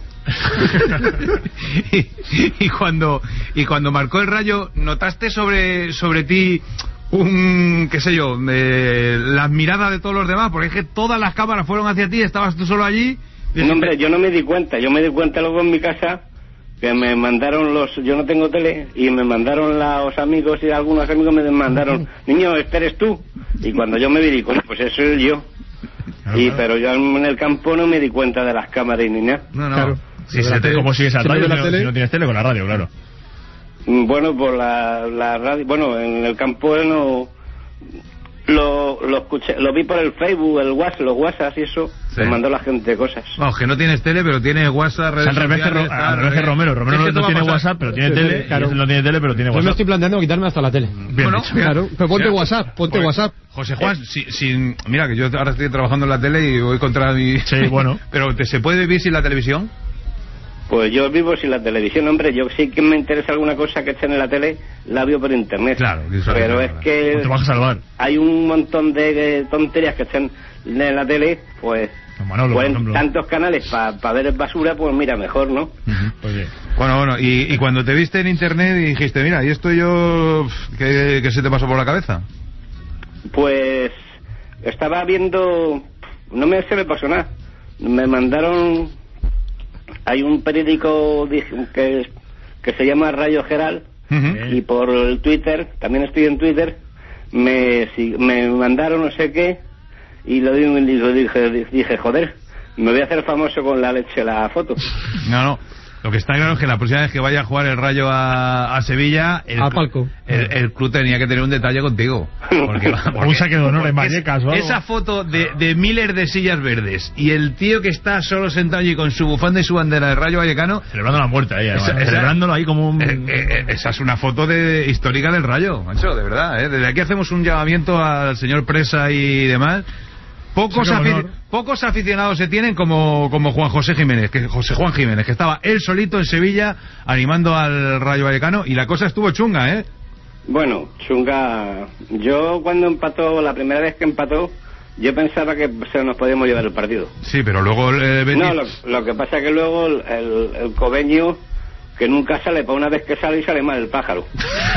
y cuando marcó el Rayo, ¿notaste sobre ti qué sé yo, las miradas de todos los demás? Porque es que todas las cámaras fueron hacia ti, estabas tú solo allí. No, hombre, yo no me di cuenta, luego en mi casa, que me mandaron yo no tengo tele, y me mandaron los amigos, y algunos amigos me mandaron, niño, este eres tú. Y cuando yo me vi, pues eso es yo. Pero yo en el campo no me di cuenta de las cámaras ni nada. No. Claro. ¿Cómo sigues al radio si no tienes tele? Con la radio, claro. Bueno, por la radio, bueno, en el campo no... Lo escuché, lo vi por el Facebook, los WhatsApp y eso, me mandó la gente cosas. No, que no tienes tele, pero tienes WhatsApp, redes sociales. Al revés que Romero no tiene WhatsApp, pero tiene tele, claro. No tiene tele, pero tiene WhatsApp. Yo me estoy planteando quitarme hasta la tele. Bueno, claro, pero ponte WhatsApp, WhatsApp. José Juan, mira que yo ahora estoy trabajando en la tele y voy contra mi... Sí, bueno. Pero ¿se puede vivir sin la televisión? Pues yo vivo sin la televisión, hombre. Yo sí que me interesa alguna cosa que esté en la tele, la veo por internet. Claro. Pero es que te vas a salvar. Hay un montón de tonterías que están en la tele, pues tantos canales para ver basura, pues mira, mejor, ¿no? Pues bien. Bueno, y cuando te viste en internet y dijiste, mira, ¿y esto yo qué se te pasó por la cabeza? Pues estaba viendo, se me pasó nada. Me mandaron... Hay un periódico que se llama Rayo Geral, y por el Twitter, también estoy en Twitter, me mandaron no sé qué, y dije, joder, me voy a hacer famoso con la leche la foto. No. Lo que está claro es que la próxima vez que vaya a jugar el Rayo a Sevilla, el club tenía que tener un detalle contigo. Porque un saque de honor en Vallecas o algo. Esa foto de Miller de sillas verdes y el tío que está solo sentado allí con su bufanda y su bandera del Rayo Vallecano, celebrando la muerte ahí, celebrándolo ahí como un... esa es una foto histórica del Rayo, macho, de verdad. Desde aquí hacemos un llamamiento al señor Presa y demás. Pocos aficionados se tienen como José Juan Jiménez, que estaba él solito en Sevilla animando al Rayo Vallecano, y la cosa estuvo chunga, ¿eh? Bueno, chunga. Yo cuando empató, la primera vez que empató, yo pensaba que nos podíamos llevar el partido. Sí, pero luego No, lo que pasa es que luego el cobeño, que nunca sale, para una vez que sale y sale mal el pájaro.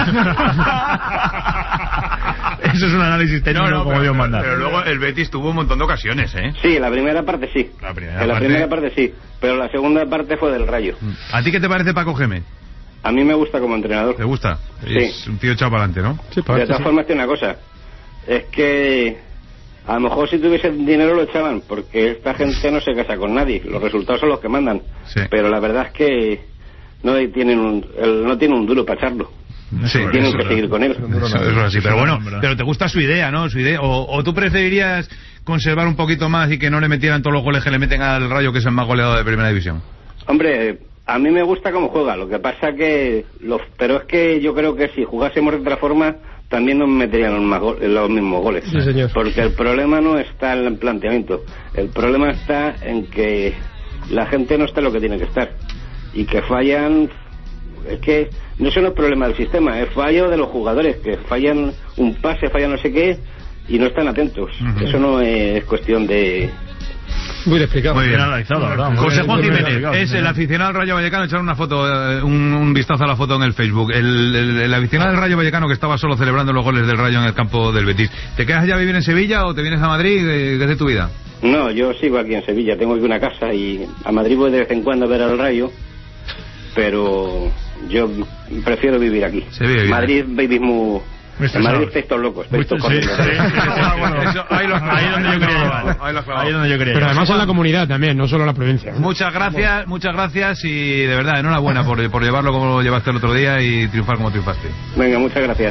Eso es un análisis técnico como Dios manda. Pero luego el Betis tuvo un montón de ocasiones, ¿eh? Sí, la primera parte sí. La primera parte sí, pero la segunda parte fue del Rayo. ¿A ti qué te parece Paco Gémez? A mí me gusta como entrenador. ¿Te gusta? Sí. Es un tío echado para adelante, ¿no? Sí, de todas formas, tiene una cosa. Es que a lo mejor si tuviese dinero lo echaban, porque esta gente no se casa con nadie. Los resultados son los que mandan. Sí. Pero la verdad es que no tienen un duro para echarlo. Sí, tienen que seguir con él. Eso es así, pero bueno, pero te gusta su idea, ¿no? Su idea, o tú preferirías conservar un poquito más y que no le metieran todos los goles que le meten al Rayo, que es el más goleado de Primera División. Hombre, a mí me gusta cómo juega, lo que pasa que pero es que yo creo que si jugásemos de otra forma también nos meterían los mismos goles. Sí, señor. Porque el problema no está en el planteamiento, el problema está en que la gente no está en lo que tiene que estar y que fallan. Es que no es el problema del sistema, es fallo de los jugadores, que fallan un pase, fallan no sé qué y no están atentos. Eso no es cuestión de... Muy explicado. Muy bien analizado, ¿verdad? José Juan Jiménez es el aficionado del Rayo Vallecano. Echar una foto, un vistazo a la foto en el Facebook. El aficionado del Rayo Vallecano que estaba solo celebrando los goles del Rayo en el campo del Betis. ¿Te quedas ya a vivir en Sevilla o te vienes a Madrid? ¿Qué es de tu vida? No, yo sigo aquí en Sevilla. Tengo aquí una casa y a Madrid voy de vez en cuando a ver al Rayo, pero yo prefiero vivir aquí. Madrid vivís muy... En Madrid estáis todos locos, estáis todos corriendo. Ahí es donde yo quería llevar. Ahí es donde yo quería. Pero además en la comunidad también, no solo en la provincia. Muchas gracias y de verdad, enhorabuena por llevarlo como lo llevaste el otro día y triunfar como triunfaste. Venga, muchas gracias.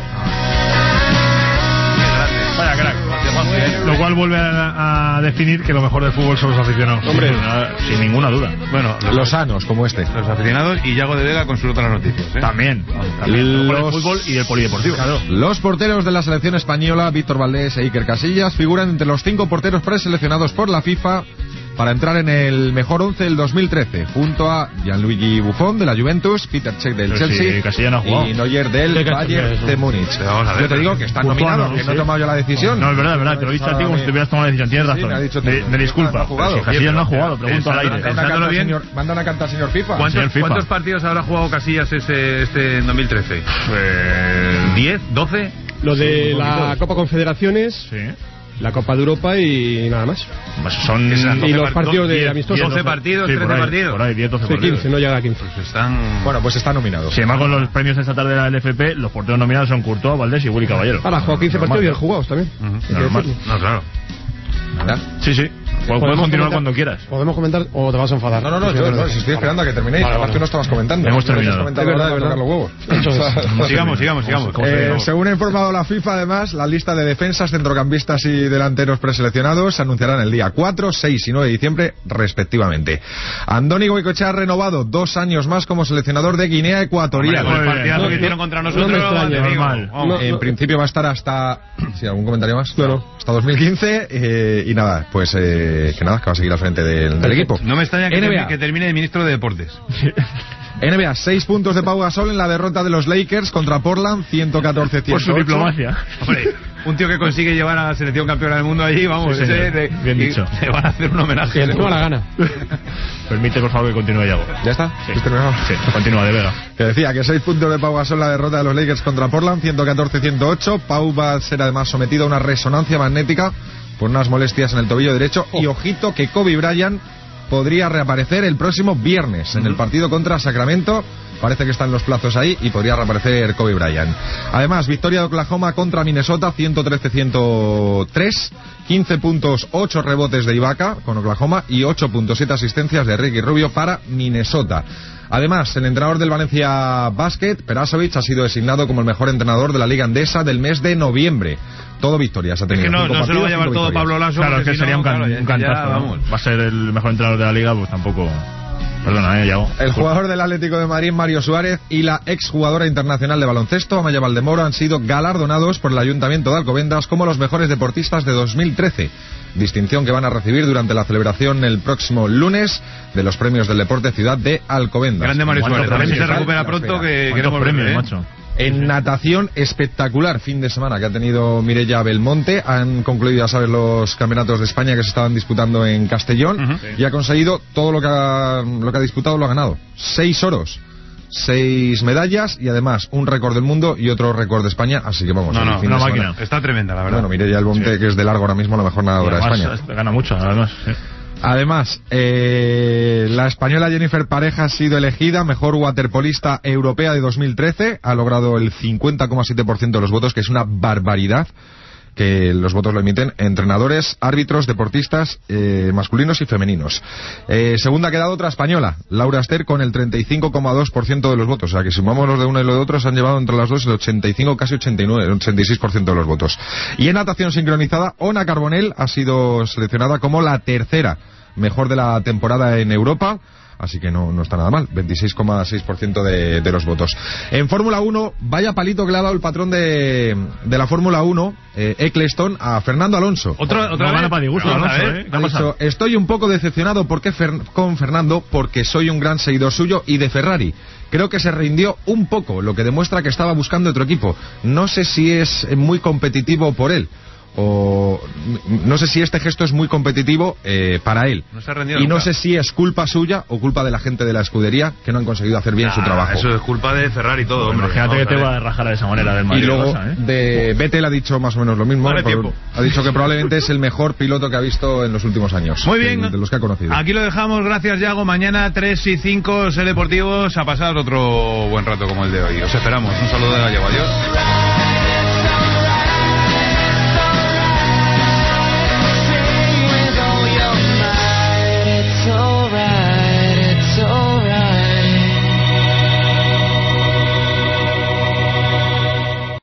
Vaya crack. Lo cual vuelve a definir que lo mejor del fútbol son los aficionados. Hombre, sin ninguna duda. Bueno, los sanos como este. Los aficionados y Yago de Vega con sus otras noticias. También del fútbol y del polideportivo. Claro. Los porteros de la selección española, Víctor Valdés e Iker Casillas, figuran entre los 5 porteros preseleccionados por la FIFA para entrar en el mejor 11 del 2013, junto a Gianluigi Buffon de la Juventus, Peter Cech del Chelsea y Neuer del Bayern de Múnich. Yo te digo que están nominados, que no he tomado yo la decisión. No, es verdad, te lo he dicho a ti como si te hubieras tomado la decisión, tienes razón. Me disculpa, si Casillas no ha jugado, pregunto al aire. Manda una carta al señor FIFA. ¿Cuántos partidos habrá jugado Casillas este en 2013? ¿10? ¿12? Lo de la Copa Confederaciones. Sí. La Copa de Europa y nada más. Y los partidos de amistosos. 12 partidos, 13 partidos. Por ahí, 10, 12 partidos. 15, no llega a 15. Pues están nominados. Si además con los premios de esta tarde de la LFP, los porteros nominados son Courtois, Valdés y Willy Caballero. Ahora, jugado 15 partidos bien jugados también. No, claro. Sí. Puedes continuar cuando quieras. ¿Podemos comentar o te vas a enfadar? No, yo estoy esperando a que terminéis. Además tú no estabas comentando. Hemos terminado. De verdad. Los huevos. Sigamos. Según ha informado la FIFA, además, la lista de defensas, centrocampistas y delanteros preseleccionados se anunciarán el día 4, 6 y 9 de diciembre, respectivamente. Andoni Goicoechea ha renovado 2 años más como seleccionador de Guinea Ecuatorial. El partidazo que hicieron contra nosotros. En principio va a estar hasta... ¿Sí, algún comentario más? Hasta 2015 y nada, pues... que va a seguir al frente del equipo. No me extraña que termine de ministro de Deportes. NBA, 6 puntos de Pau Gasol en la derrota de los Lakers contra Portland, 114-108. Por su diplomacia. Hombre, un tío que consigue llevar a la selección campeona del mundo allí, vamos, bien dicho. Le van a hacer un homenaje. Que tengo la gana. Permite, por favor, que continúe Yago. ¿Ya está? Sí, continúa, de Vega. Que decía que 6 puntos de Pau Gasol en la derrota de los Lakers contra Portland, 114-108. Pau va a ser además sometido a una resonancia magnética por unas molestias en el tobillo derecho. Y ojito que Kobe Bryant podría reaparecer el próximo viernes en el partido contra Sacramento. Parece que están los plazos ahí y podría reaparecer Kobe Bryant. Además, victoria de Oklahoma contra Minnesota, 113-103. 15 puntos, 8 rebotes de Ibaka con Oklahoma y 8.7 asistencias de Ricky Rubio para Minnesota. Además, el entrenador del Valencia Basket, Perasovic, ha sido designado como el mejor entrenador de la Liga Endesa del mes de noviembre. Todo victorias ha tenido. Es que no se lo va a llevar todo Pablo Lasso. Claro, que sería un cantazo. Va a ser el mejor entrenador de la Liga, pues tampoco... Perdona, Yago. El jugador del Atlético de Madrid, Mario Suárez, y la exjugadora internacional de baloncesto, Amaya Valdemoro, han sido galardonados por el Ayuntamiento de Alcobendas como los mejores deportistas de 2013. Distinción que van a recibir durante la celebración el próximo lunes de los premios del deporte Ciudad de Alcobendas. Grande Mario Suárez. A ver si se recupera pronto, que queremos premios, macho. En natación, espectacular fin de semana que ha tenido Mireia Belmonte. Han concluido, ya sabes, los campeonatos de España que se estaban disputando en Castellón y ha conseguido todo lo que ha disputado, lo ha ganado. 6 oros, 6 medallas y además un récord del mundo y otro récord de España. Así que vamos, una máquina. Está tremenda, la verdad. Bueno, Mireia Belmonte, que es de largo ahora mismo la mejor nadadora de España. Gana mucho, además. Además, la española Jennifer Pareja ha sido elegida mejor waterpolista europea de 2013. Ha logrado el 50,7% de los votos, que es una barbaridad, que los votos lo emiten entrenadores, árbitros, deportistas masculinos y femeninos. Segunda ha quedado otra española, Laura Ester, con el 35,2% de los votos. O sea que si sumamos los de uno y los de otro, se han llevado entre las dos el 85, casi 89, el 86% de los votos. Y en natación sincronizada, Ona Carbonell ha sido seleccionada como la tercera mejor de la temporada en Europa. Así que no está nada mal, 26,6% de los votos. En Fórmula 1, vaya palito que le ha dado el patrón de la Fórmula 1, Eccleston, a Fernando Alonso. Otra mano para disgusto, Alonso, Ha dicho, estoy un poco decepcionado con Fernando, porque soy un gran seguidor suyo y de Ferrari. Creo que se rindió un poco, lo que demuestra que estaba buscando otro equipo. No sé si es muy competitivo por él, o no sé si este gesto es muy competitivo para él, y no sé si es culpa suya o culpa de la gente de la escudería, que no han conseguido hacer bien su trabajo. Eso es culpa de Ferrari y todo, hombre. Imagínate que te va a rajar de esa manera del Madrid. Y luego de Vettel ha dicho más o menos lo mismo, ha dicho que probablemente es el mejor piloto que ha visto en los últimos años. Muy bien, de los que ha conocido. Aquí lo dejamos, gracias Yago. Mañana 3 y 5 Ser Deportivos, a pasar otro buen rato como el de hoy. Os esperamos. Un saludo de Gallego, adiós.